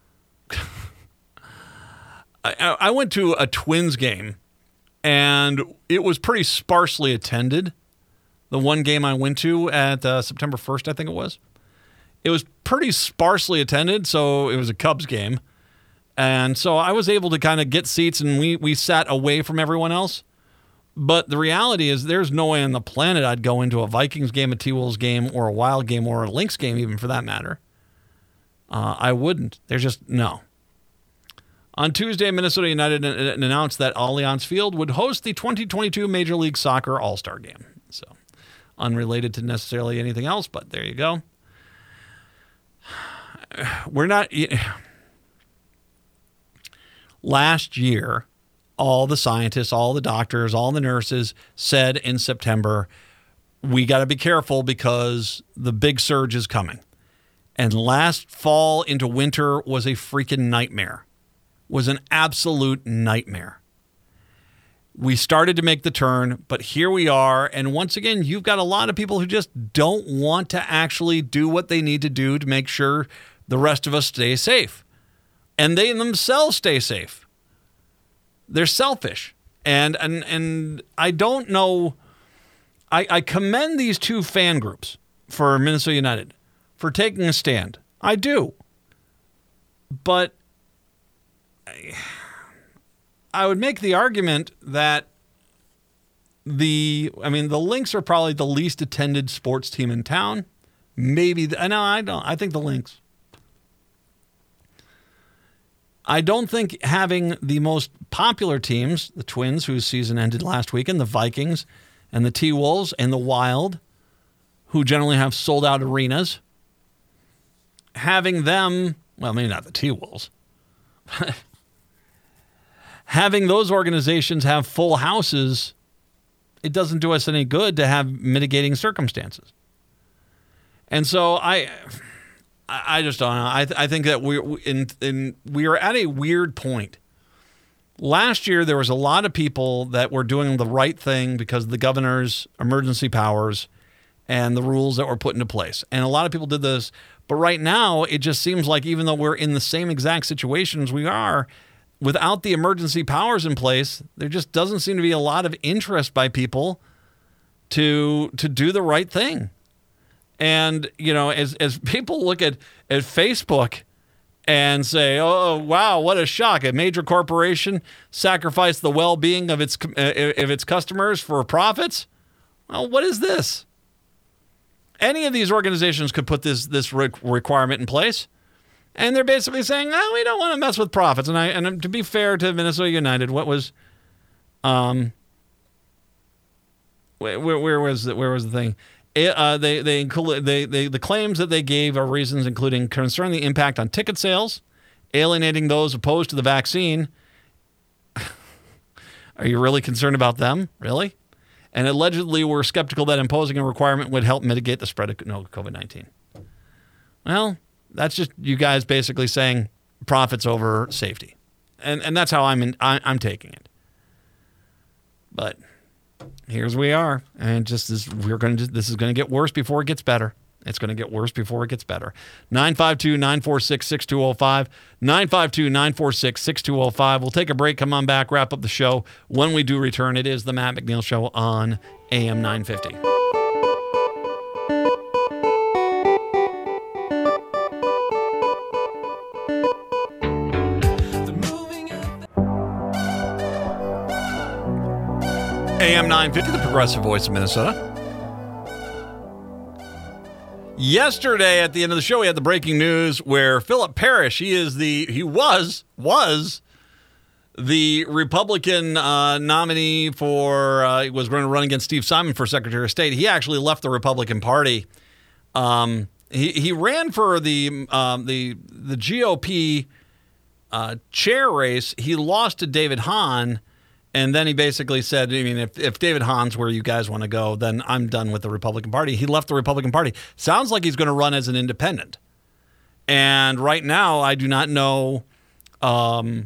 I, I went to a Twins game, and it was pretty sparsely attended. The one game I went to at uh, September first, I think it was. It was pretty sparsely attended, so it was a Cubs game. And so I was able to kind of get seats, and we, we sat away from everyone else. But the reality is there's no way on the planet I'd go into a Vikings game, a T-Wolves game, or a Wild game, or a Lynx game, even for that matter. Uh, I wouldn't. There's just, no. On Tuesday, Minnesota United announced that Allianz Field would host the twenty twenty-two Major League Soccer All-Star Game. So, unrelated to necessarily anything else, but there you go. We're not... Last year, all the scientists, all the doctors, all the nurses said in September, we got to be careful because the big surge is coming. And last fall into winter was a freaking nightmare. Was an absolute nightmare. We started to make the turn, but here we are. And once again, you've got a lot of people who just don't want to actually do what they need to do to make sure the rest of us stay safe. And they themselves stay safe. They're selfish. And and and I don't know. I, I commend these two fan groups for Minnesota United for taking a stand. I do. But I, I would make the argument that the, I mean, the Lynx are probably the least attended sports team in town. Maybe, the, no, I don't. I think the Lynx. I don't think having the most popular teams, the Twins, whose season ended last weekend, the Vikings, and the T-Wolves, and the Wild, who generally have sold-out arenas, having them, well, maybe not the T-Wolves, having those organizations have full houses, it doesn't do us any good to have mitigating circumstances. And so I... I just don't know. I th- I think that we're in, in we are at a weird point. Last year, there was a lot of people that were doing the right thing because of the governor's emergency powers and the rules that were put into place. And a lot of people did this. But right now, it just seems like even though we're in the same exact situation as we are, without the emergency powers in place, there just doesn't seem to be a lot of interest by people to to do the right thing. And, you know, as as people look at, at Facebook and say, oh, wow, what a shock. A major corporation sacrificed the well-being of its uh, of its customers for profits. Well, what is this? Any of these organizations could put this this re- requirement in place. And they're basically saying, oh, we don't want to mess with profits. And I and to be fair to Minnesota United, what was um where, where was the, where was the thing? Uh, they, they, they, they, the claims that they gave are reasons including concerning the impact on ticket sales, alienating those opposed to the vaccine. Are you really concerned about them? Really? And allegedly were skeptical that imposing a requirement would help mitigate the spread of no, COVID nineteen. Well, that's just you guys basically saying profits over safety. And and that's how I'm in, I, I'm taking it. But here's we are, and just this we're going to this is going to get worse before it gets better. It's going to get worse before it gets better. nine five two, nine four six, six two zero five, nine five two, nine four six, six two zero five. We'll take a break, come on back, wrap up the show. When we do return, it is the Matt McNeil Show on A M nine fifty. A M nine fifty, the Progressive Voice of Minnesota. Yesterday, at the end of the show, we had the breaking news where Philip Parrish, he is the, he was, was the Republican uh, nominee for, uh, he was going to run against Steve Simon for Secretary of State. He actually left the Republican Party. Um, he he ran for the um, the the G O P uh, chair race. He lost to David Hahn. And then he basically said, I mean, if, if David Hahn's where you guys want to go, then I'm done with the Republican Party. He left the Republican Party. Sounds like he's going to run as an independent. And right now, I do not know um,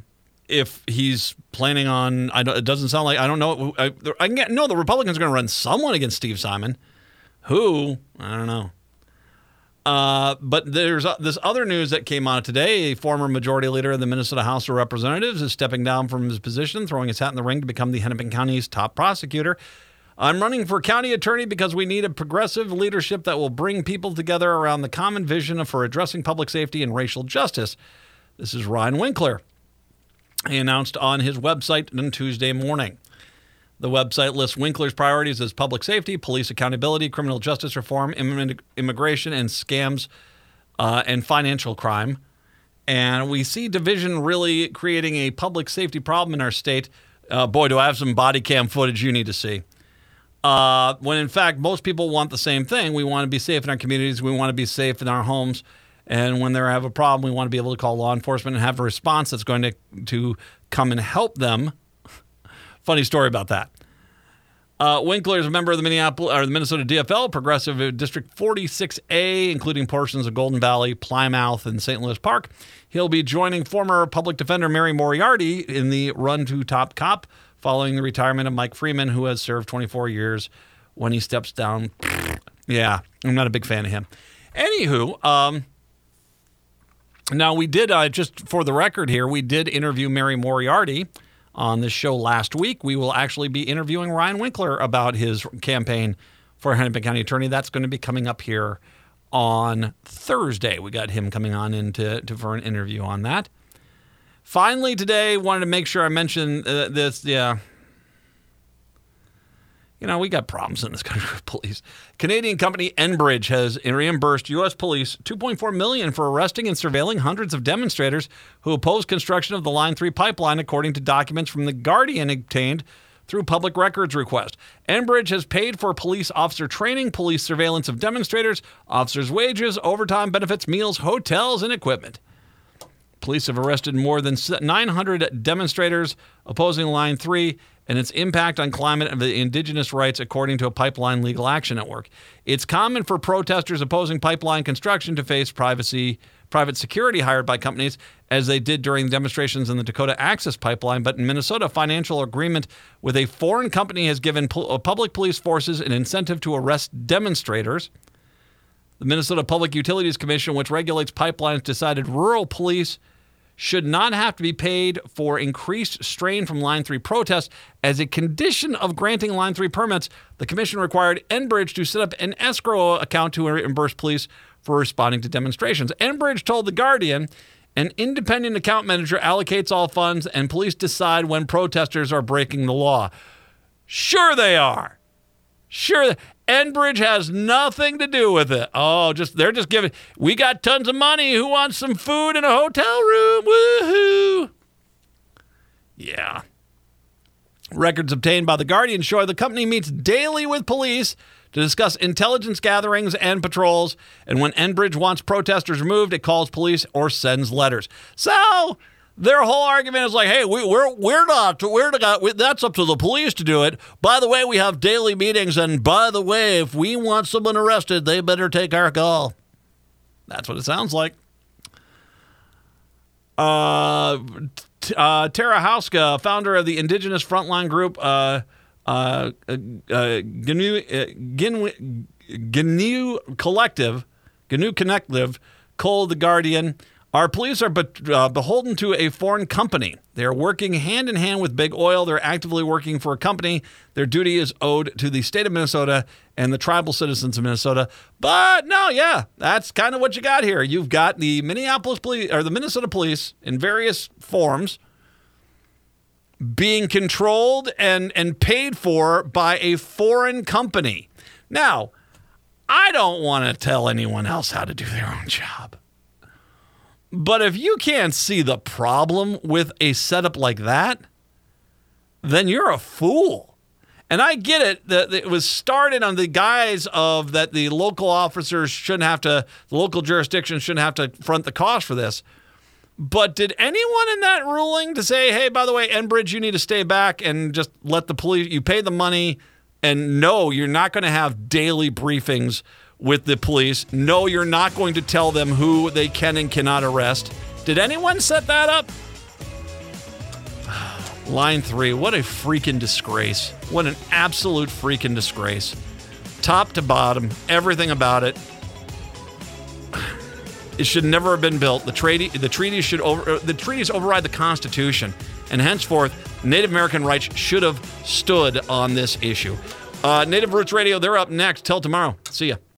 if he's planning on, I don't, it doesn't sound like, I don't know. I, I can get, no, the Republicans are going to run someone against Steve Simon. Who? I don't know. Uh, but there's uh, this other news that came out today. A former majority leader of the Minnesota House of Representatives is stepping down from his position, throwing his hat in the ring to become the Hennepin County's top prosecutor. I'm running for county attorney because we need a progressive leadership that will bring people together around the common vision for addressing public safety and racial justice. This is Ryan Winkler. He announced on his website on Tuesday morning. The website lists Winkler's priorities as public safety, police accountability, criminal justice reform, imm- immigration, and scams uh, and financial crime. And we see division really creating a public safety problem in our state. Uh, boy, do I have some body cam footage you need to see. Uh, when in fact, most people want the same thing. We want to be safe in our communities. We want to be safe in our homes. And when they have a problem, we want to be able to call law enforcement and have a response that's going to, to come and help them. Funny story about that. Uh, Winkler is a member of the Minneapolis or the Minnesota D F L, Progressive District forty-six A, including portions of Golden Valley, Plymouth, and Saint Louis Park. He'll be joining former public defender Mary Moriarty in the run to top cop following the retirement of Mike Freeman, who has served twenty-four years. When he steps down, yeah, I'm not a big fan of him. Anywho, um, now we did, uh, just for the record here, we did interview Mary Moriarty on this show last week. We will actually be interviewing Ryan Winkler about his campaign for Hennepin County Attorney. That's going to be coming up here on Thursday. We got him coming on in to, to, for an interview on that. Finally today, wanted to make sure I mention uh, this. Yeah. You know, we got problems in this country with police. Canadian company Enbridge has reimbursed U S police two point four million dollars for arresting and surveilling hundreds of demonstrators who opposed construction of the Line three pipeline, according to documents from The Guardian obtained through public records request. Enbridge has paid for police officer training, police surveillance of demonstrators, officers' wages, overtime benefits, meals, hotels, and equipment. Police have arrested more than nine hundred demonstrators opposing Line three and its impact on climate and the indigenous rights, according to a Pipeline Legal Action Network. It's common for protesters opposing pipeline construction to face privacy, private security hired by companies, as they did during the demonstrations in the Dakota Access Pipeline. But in Minnesota, a financial agreement with a foreign company has given pu- public police forces an incentive to arrest demonstrators. The Minnesota Public Utilities Commission, which regulates pipelines, decided rural police should not have to be paid for increased strain from Line three protests. As a condition of granting Line three permits, the commission required Enbridge to set up an escrow account to reimburse police for responding to demonstrations. Enbridge told The Guardian an independent account manager allocates all funds and police decide when protesters are breaking the law. Sure they are. Sure. Enbridge has nothing to do with it. Oh, just they're just giving. We got tons of money. Who wants some food in a hotel room? Woohoo! Yeah. Records obtained by The Guardian show the company meets daily with police to discuss intelligence gatherings and patrols. And when Enbridge wants protesters removed, it calls police or sends letters. So their whole argument is like, hey, we, we're we're not we're not we, that's up to the police to do it. By the way, we have daily meetings, and by the way, if we want someone arrested, they better take our call. That's what it sounds like. Uh, t- uh, Tara Hauska, founder of the Indigenous Frontline Group, uh, uh, uh, GNU, GNU, GNU Collective, GNU Connective, told The Guardian, our police are be- uh, beholden to a foreign company. They are working hand in hand with Big Oil. They're actively working for a company. Their duty is owed to the state of Minnesota and the tribal citizens of Minnesota. But no, yeah, that's kind of what you got here. You've got the Minneapolis police or the Minnesota police in various forms being controlled and, and paid for by a foreign company. Now, I don't want to tell anyone else how to do their own job. But if you can't see the problem with a setup like that, then you're a fool. And I get it that it was started on the guise of that the local officers shouldn't have to, the local jurisdiction shouldn't have to front the cost for this. But did anyone in that ruling to say, hey, by the way, Enbridge, you need to stay back and just let the police, you pay the money, and no, you're not going to have daily briefings with the police. No, you're not going to tell them who they can and cannot arrest. Did anyone set that up? Line three, what a freaking disgrace. What an absolute freaking disgrace. Top to bottom, everything about it. It should never have been built. The treaty, the treaties should over, the treaties override the Constitution, and henceforth, Native American rights should have stood on this issue. Uh, Native Roots Radio, they're up next. Till tomorrow. See ya.